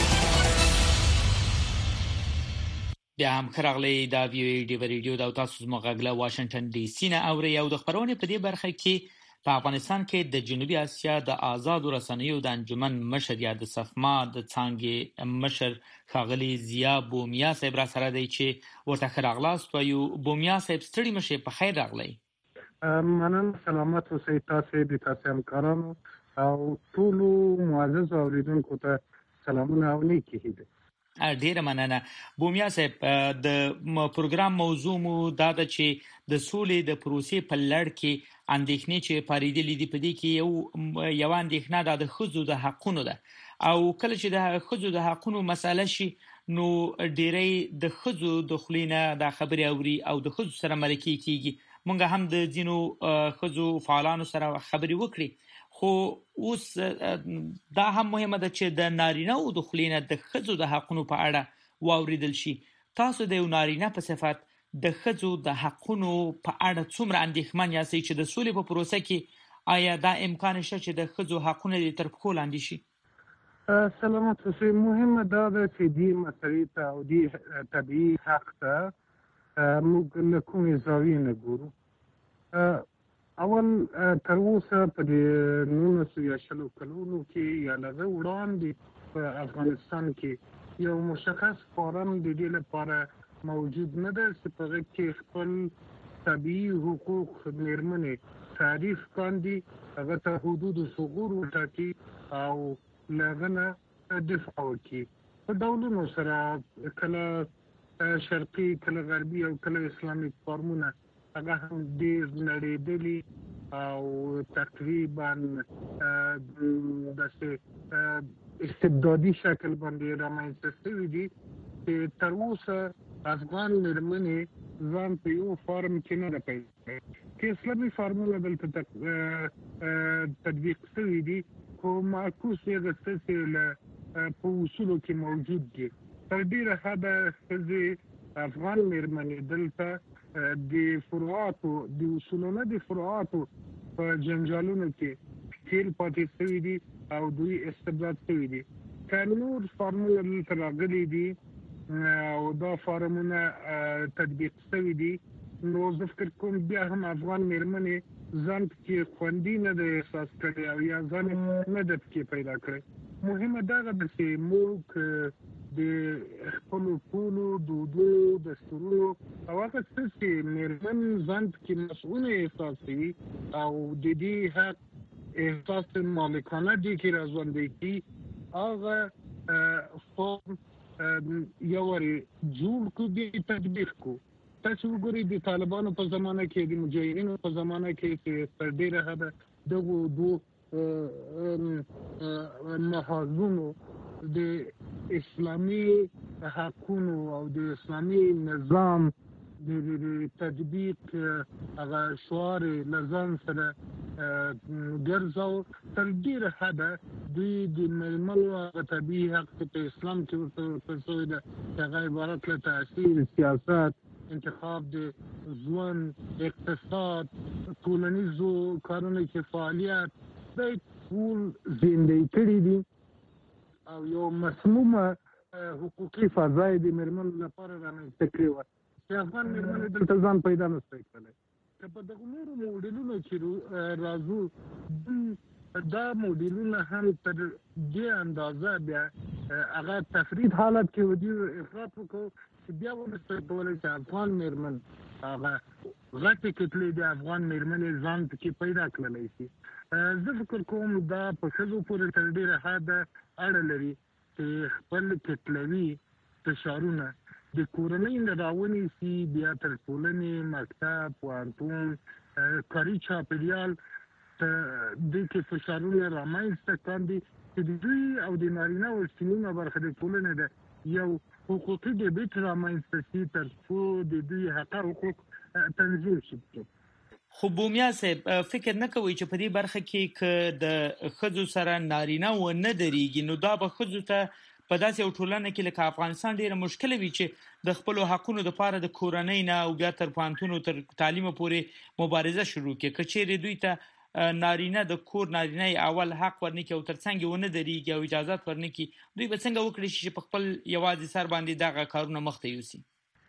بیا هم خراغلی دا وی او ای ډیوا ریډیو دا تاسو مغاګله واشنگټن ډي سي نه اوري او د خبرونه په دې برخه کې په افغانستان کې د جنوبي اسیا د آزاد رسنیو د انجمن مشر یا د صفما د څانګې مشر ښاغلي ضیا بومیا صاحب را سره دی چې ورته خراغلاست وایو. بومیا صاحب ستړي مشه، په خیر راغلی. مننه، سلامت اوسئ تاسو د تاسو همکارانو او ټول معزز اوریدونکو ته سلامونه او نیکی هیله. ډیره مننه. بومیا صاحب، د پروګرام موضوع مو دا ده چې د سولې د پروسې په لړ کې اندېښنې چې پاریدلې دي، په دې کې یو یو اندېښنه د ښځو د حقونو ده او کله چې د ښځو د حقونو مسله شي نو ډیری د ښځو د خلینه د خبرې اوري او د ښځو سره مرکه کیږي. مونږ هم د ځینو ښځو فعالانو سره خبرې وکړي، خو اوس دا هم مهمه ده چې د نارینه او د خلینه د ښځو د حقونو په اړه واوریدل شي. تاسو د یو نارینه په صفت د ښځو د حقونو په اړه څومره اندېښمن یاستئ چې د سولې په پروسه کې آیا دا امکان شته چې د ښځو حقونه دې تر پښو لاندې شي؟ سلامت اوسئ. مهمه دا ده چې دې مسلې ته او دې طبیعي حق ته موږ له کومې زاویې نه ګورو. اول تر اوسه په دې نولس یا شلو کلونو کې یا لږ وړاندې په افغانستان کې یو مشخص فورم د دې لپاره موجود نه ده چې په هغه کې خپل طبیعي حقوق مېرمنې تعریف کاندي، هغه ته حدود ثغور وټاکي او له هغه نه دفاع وکړي. په ډولونو سره کله شرقي، کله غربي او کله اسلامي فورمونه هغه هم ډېر نړېدلي او تقریبا داسې استبدادي شکل باندې رامنځته شوي دي چې تر اوسه افغان مېرمنې ځان په یو فارم کې نه ده پیدا کړی. که اسلامي فارمونه دلته تطبیق شوي دي خو معکوس یې غوښتل چې په اصولو کې موجود دي. تر ډېره حده ښځې افغان مېرمنې دلته د فروعاتو د اصولو نه د فروعاتو په جنجالونو کې ښکېل پاتې شوي دي او دوی استبداد شوي دي. که نور فارمونه دلته راغلي دي او دا فارمونه تطبیق شوي دي نو زه فکر کوم بیا هم افغان مېرمنې ځان پکې خوندي نه ده احساس کړی او یا ځان نه ده پکې پیدا کړی. مهمه دا ده چې موږ د خپلو ټولو دودونو، دستورونو او هغه څه چې مېرمن ځان پکې مسؤله احساسوي او د دې حق احساس مالکانه دي کې راژوندی کړي، هغه فورم یو وارې جوړ کړو، بیا یې تطبیق کړو. تاسو وګورئ د طالبانو په زمانه کې، د مجاهدینو په زمانه کې چې تر ډېره حده دغو دوو محاذونو د اسلامي حقونو او د اسلامي نظام د تطبیق هغه شعار له ځان سره ګرځاو. تر ډېره حده دوی د مېرمنو هغه طبیعي حق په اسلام کې ورته ورکړل شوی ده چې هغه عبارت له تاثیر، سیاست، انتخاب د ژوند، اقتصاد، ټولنیزو کارونو کې فعالیت دا ټول زندګي کړي دي او یو مسمومه حقوقي فضا د مېرمنو لپاره رامنځته کړې وه چې افغان مېرمنې دلته ځان پیدا نه شوی کړلی. که په دغو نورو موډلونو چې راځو، دا موډلونه هم تر دې اندازه بیا هغه تفرید حالت کې ودی افراط وکړو چې بیا ورسته کولای چې افغان میرمن هغه غټه کتلې د افغان میرمن ځان کې پیدا کړلای شي. زه فکر کوم دا په څه پورې تر ډیره حد اړه لري چې خپل کتلوي فشارونه د کورنۍ نه راونی سي بیا تر ټولنې مکتب پوهنتون کاري چاپیریال د کې فشارونه رامنځته کاندي چې د دوی او د نارینه او ښځینه برخه د ټولنې د یو حقوقي ډیبیټ رامنځته شي تر څو د دوی حق حقوق تنظیم شي. خو بومیا صاحب فکر نه کوي چې په دې برخه کې ک د خځو سره نارینه و نه درېږي نو دا به خځو ته په داسې یو ټولنه کې لکه افغانستان ډیره مشکله وي چې د خپل حقونو لپاره د کورنۍ نه او بیا تر پوهنتون تر تعلیم پورې مبارزه شروع کړي. که چیرې دوی ته نارینه د کور نارینه اول حق ورنکي او ترڅنګ ونه درېږي او اجازه ورنکي دوی به څنګه وکړي چې په خپل یوازې سر باندې دغه کارونه مخ ته یوسي؟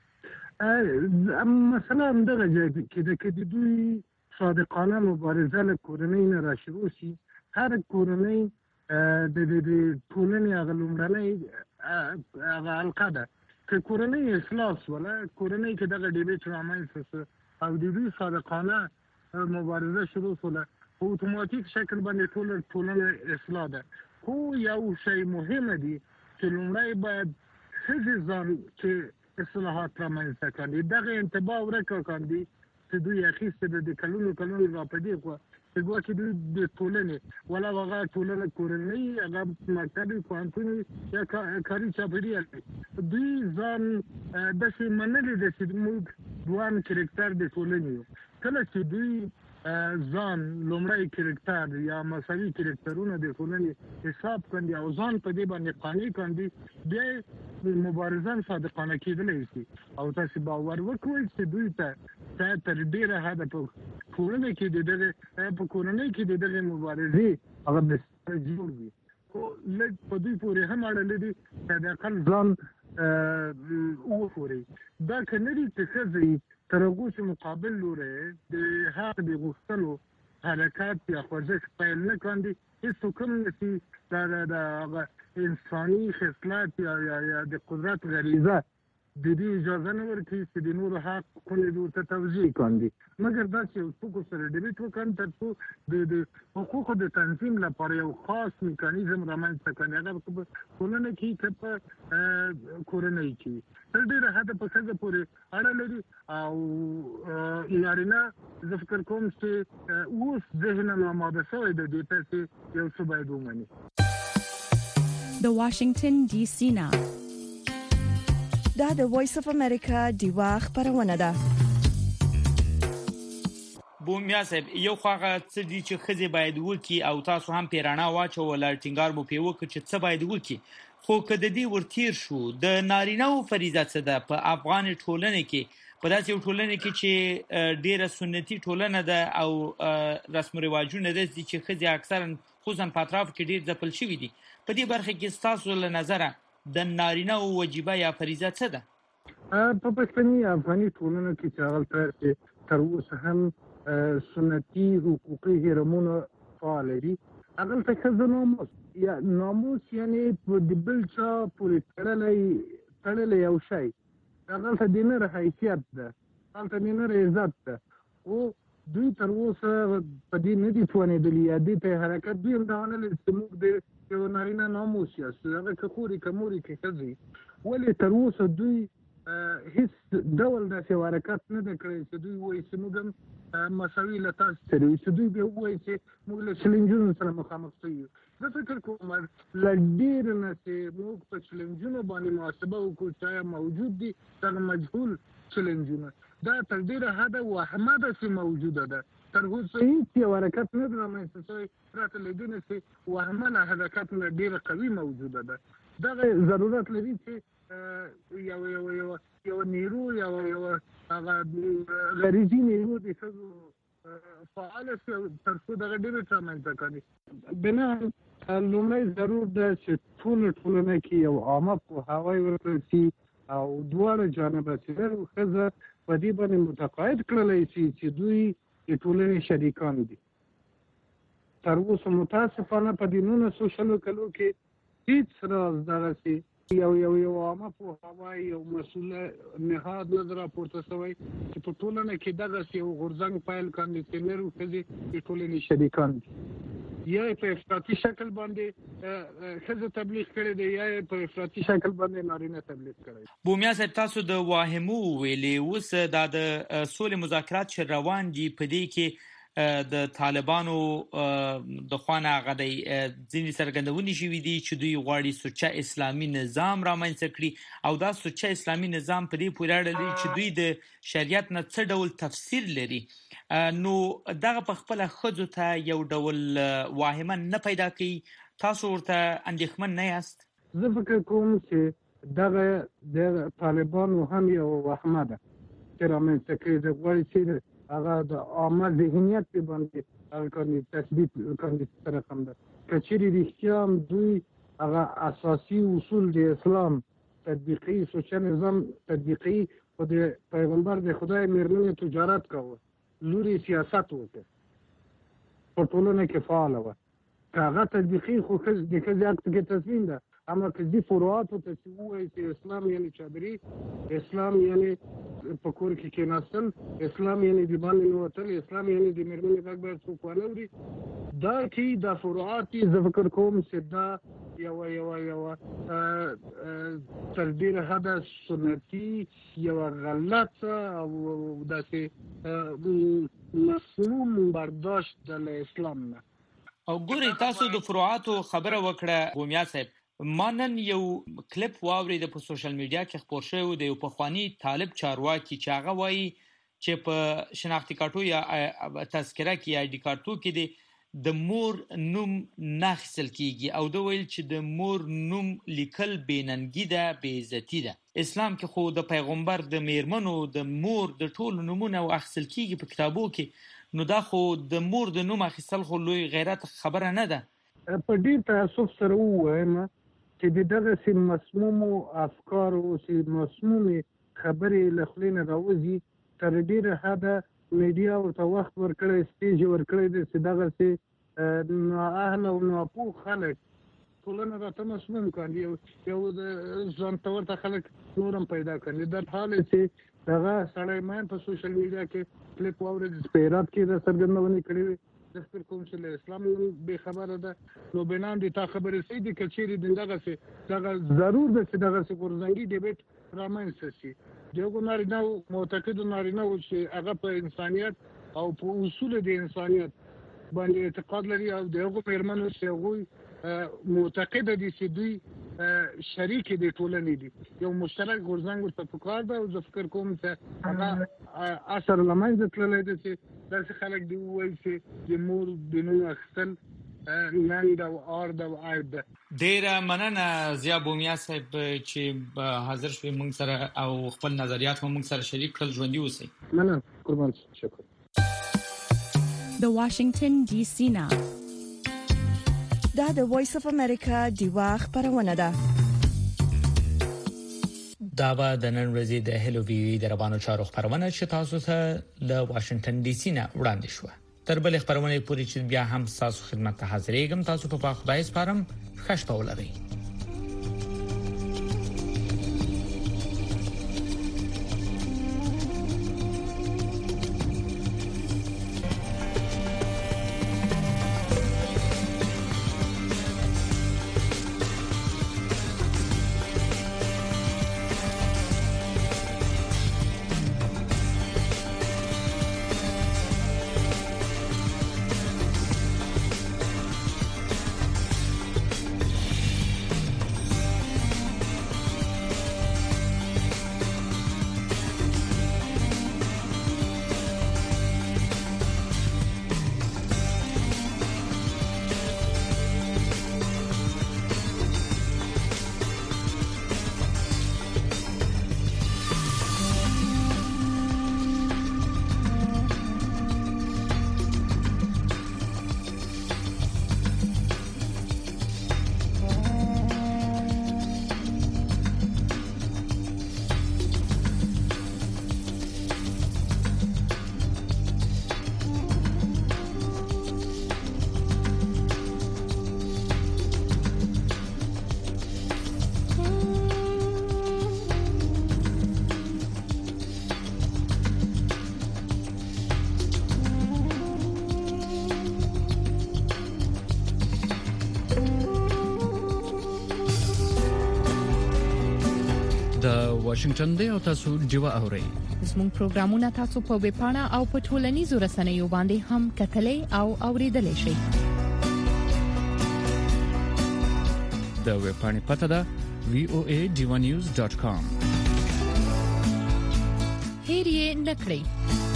مثلا دغه ځای کې د دوی صادقانه مبارزه له کورنۍ نه را شروع شي. هر کورنۍ د د ټولنې هغه لومړنۍ هغه حلقه ده که کورنۍ اصلاح شوله کورنۍ کې دغه ډیبیټ رامنځته شو او د دوی صادقانه مبارزه شروع شوله په اتوماتیک شکل باندې ټول ټولنه اصلاح ده. خو یو شی مهمه دي چې لومړی باید ښځې ځان چې اصلاحات رامنځته کاندي دغه انتباه ورکړه کاندي چې دوی اخیسته د کلونو کلونو راپدې خو چې ګواکې دوی د ټولنې ولا هغه ټولنه کورنۍ هغه مکتب پوهنتون یا کاري چاپیریال دوی ځان داسې منلي ده چې موږ دویم کرکټر د ټولنې یو. کله چې دوی ځان لومړی کرکټر یا مساوي کرکټرونه د ټولنې حساب کاندي او ځان په دې باندې قانع کاندي بیا مبارزان صادقانه کېدلی شي او تاسو باور وکړئ چې دوی ته تر ډیره حده په ټولنه کې د دغه په کورنۍ کې د دغه مبارزې هغه بستر جوړ وي. خو لږ په دوی پورې هم اړه لري چې د اقل ځان وښوري. دا که نه دي چې ښځې تر هغو چې مقابل لوري د حق د غوښتلو حرکات یا خوځښت پیل نه کاندي هېڅوک هم نشي د انساني خصلت یا یا د قدرت غریزه د دې اجازه نه ورکوي چې د نورو حق خپلې ورته توضیح کاندي مګر دا چې حقوقو سره ډیبیټ وکړي تر څو د حقوقو د تنظیم لپاره یو خاص میکانیزم رامنځته کړي. هغه په ټولنه کې که په کورنۍ کې تر ډېره حده په ښځه پورې اړه لري او نارینه زه فکر کوم چې اوس ذهنا آماده شوی د دې ته چې یو څه باید ومني. د واشنگټن ډي سي نه دا د وایس اف امریکا دیوا خبرونه ده. بومیا صاحب یو خواغه څه دي چې خزي باید وکي او تاسو هم پیرانا واچو ولا ټینګار مو پیو چې څه باید وکي خو کده دی ورتیر شو د نارینه او فریضه څه ده په افغان ټولنه کې په داسې ټولنه کې چې ډیره سنتي ټولنه ده او رسم رواجونه ده چې خزي اکثرا خصوصا په اطراف کې ډیر ځپل شوی دي. په دې برخه کې تاسو له نظره د نارینه او واجبہ یا فریضه څه ده؟ په پښتني افغاني ټولنه کې چې هغه تر اوسه هم سنتي حقوقي هرمونه فعال دي. هغه څه چې ناموس یا ناموس یعنی د بل چا پورې تړلې تړلې یو شی هغه څه د نه حیثیت ده هغه د نه عزت ده او دوی تر اوسه په دې نه دي توانېدلي یا دې ته حرکت دوی هم دا ونه لري چې موږ د یو نارینه ناموس یاست هغه که خوري که موري که ښځې ولې تر اوسه دوی هیڅ ډول داسې حرکت نه ده کړی چې دوی وایي چې موږ هم مساوي له تاسو سره یو چې دوی بیا ووایي چې موږ له چلنجونو سره مخامخ شوي یو. زه فکر کوم له ډېر نه چې موږ په چلنجونو باندې محاسبه وکړو چې آیا موجود دي دغه مجهول چلنجونه دا تر ډېره حده وهمه داسې موجوده ده تر اوسه هیڅ یو حرکت نه ده رامنځته شوی پرته له دې نه چې وهمه له حرکت نه ډېره قوي موجوده ده. دغه ضرورت لري چې یو یو یو یو نیرو یو یو هغه غریزي نیرو د ښځو فعاله شي تر څو دغه ډېرې رامنځته کړي. بنا لومړی ضرور ده چې ټوله ټولنه کې یو عامه پوهاوی ورکړل شي او دواړه جانبه چې نر او ښځه په دې باندې متقاعد کړلی شي چې دوی د ټولنې شریکان دي. تر اوسه متاسفانه په دې نولسو شلو کلو کې هیڅ راز دغه یو یو یو عامه په هوای یو مسؤل نهاد نظر راپورته شوی چې په ټولنه کې دغه یو غورځنګ فایل کاندیدینر او چې ټولنې شریکان یا په افراطي شکل باندې خزه تبلیغ کړي دی یا په افراطي شکل باندې نارینه تبلیغ کړي. بومیا صاحب تاسو د واهمو ویلې اوس د سولې مذاکرات چې روان دي په دې کې د طالبانو د خوانه غدي ځینې څرګندونې شوې دي چې دوی غواړي سوچه اسلامي نظام رامنځته کړي او دا سوچه اسلامي نظام په دې پورې اړه لري چې دوی د شریعت نه څه ډول تفسیر لري. نو دغه په خپل خځو ته یو ډول واهمه نه پیدا کوي. تاسو ورته اندېښمن نه یاست؟ زه فکر کوم چې دغه د طالبانو هم یو واهمه ده چې رامنځته کړي د غواړي چې هغه د عامه ذهنیت په باندې هغه کوي تثبیت کوي سره کوم ده کچېری رښتیا هم دوی هغه اساسي اصول د اسلام تطبیقي سوچه نظام تطبیقي او د پیغمبر د خدای میرمنې تجارت کوي لوري سیاست وکړي په ټولنه کې فعال و هغه تطبیقي خو د کله کې تصمیم ده اما که دې فروعات ته چې وایي چې اسلام یعنی چادري اسلام یعنی په کور کې کېناستل اسلام یعنی د باندې نوتل اسلام یعنی د میرمنې حق باید څوک ونه وړي دا چې د فروعات زه فکر کوم چې دا یو یو یو تدبیر هدا سنتي یو غلط او داسې مفهوم برداشت د اسلام نه. او ګوري تاسو د فروعاتو خبره وکړه بومیا صاحب. ما نن یو کلیپ واورید په سوشل میډیا کې خپور شوی د یو پخوانی طالب چارواکي چې هغه وایي چې په شناختی کارتو یا تذکره کې یا آی ډي کارتو کې د د مور نوم ناخصل کیږي او د ویل چې د مور نوم لیکل بیننګي ده بې عزتي ده. اسلام کې خو د پیغمبر د میرمنو د مور د ټولو نومونه اخیستل کیږي په کتابو کې، نو دا خو د مور د نوم اخیستل خو لوی غیرت خبره نه ده. په ډیر تاسف سره وایم چې د دغه سیم مسموم افکار او سیم مسموم خبرې لخلینه راوځي تر ډیره حدا میډیا ورته وخت ورکړی سټیج ورکړی د چې دغه سي نو اهل او نو په خلک ټولنه راته مسموم کړي یو د ځان تورته خلک نورم پیدا کړي د حال چې دغه سړی مان په سوشل میډیا کې کلیپ اورید سپیرات کې د سرګندونې کړي د فکر کوم چې له اسلام به خبره ده نو بنام دي تا خبرې سي دي کچېری دغه څه دغه ضرور ده چې دغه څه ورزنګي ډیبیټ رامنځته شي. دغه نارینه معتقد نارینه چې هغه په انسانيت او په اصول د انسانيت باندې اعتقاد لري او دغه پیرمنو چې هغه معتقد دي چې دوی شریک دي ټولنې دي یو مشترک غورځنګ ورته پکار ده او زه فکر کوم چې هغه اثر لمنځه تللی دی چې داسې خلک دی ووایي چې د مور د نوم اخیستل لنډ او آرد او عیب ده. ډېره مننه ضیا بومیا صاحب چې حاضر شوي موږ سره او خپل نظریات هم موږ سره شریک کړل. ژوندي اوسئ. مننه قربان شکر. د واشنگټن ډي سي نه دا د وایس اف امریکا دیوا خبرونه ده. دا به د نن ورځې د هلو وی د روانو چارو خبرونه چې تاسو ته له واشنگټن ډي سي نه وړاندې شو. تر بل خبرونه پورې چې بیا هم تاسو خدمت ته حاضرېږم. تاسو په خدای سپارم. خوش په ولرئ. واشنگټن دی او تاسو ډیوا اورئ. زموږ پروګرامونه تاسو په ویب پاڼه او په ټولنیزو رسنیو باندې هم کتلای او اوریدلای شئ. د ویب پاڼې پته ده وی او ای ډیوا نیوز ډاټ کام. هیڅ یې نکړئ.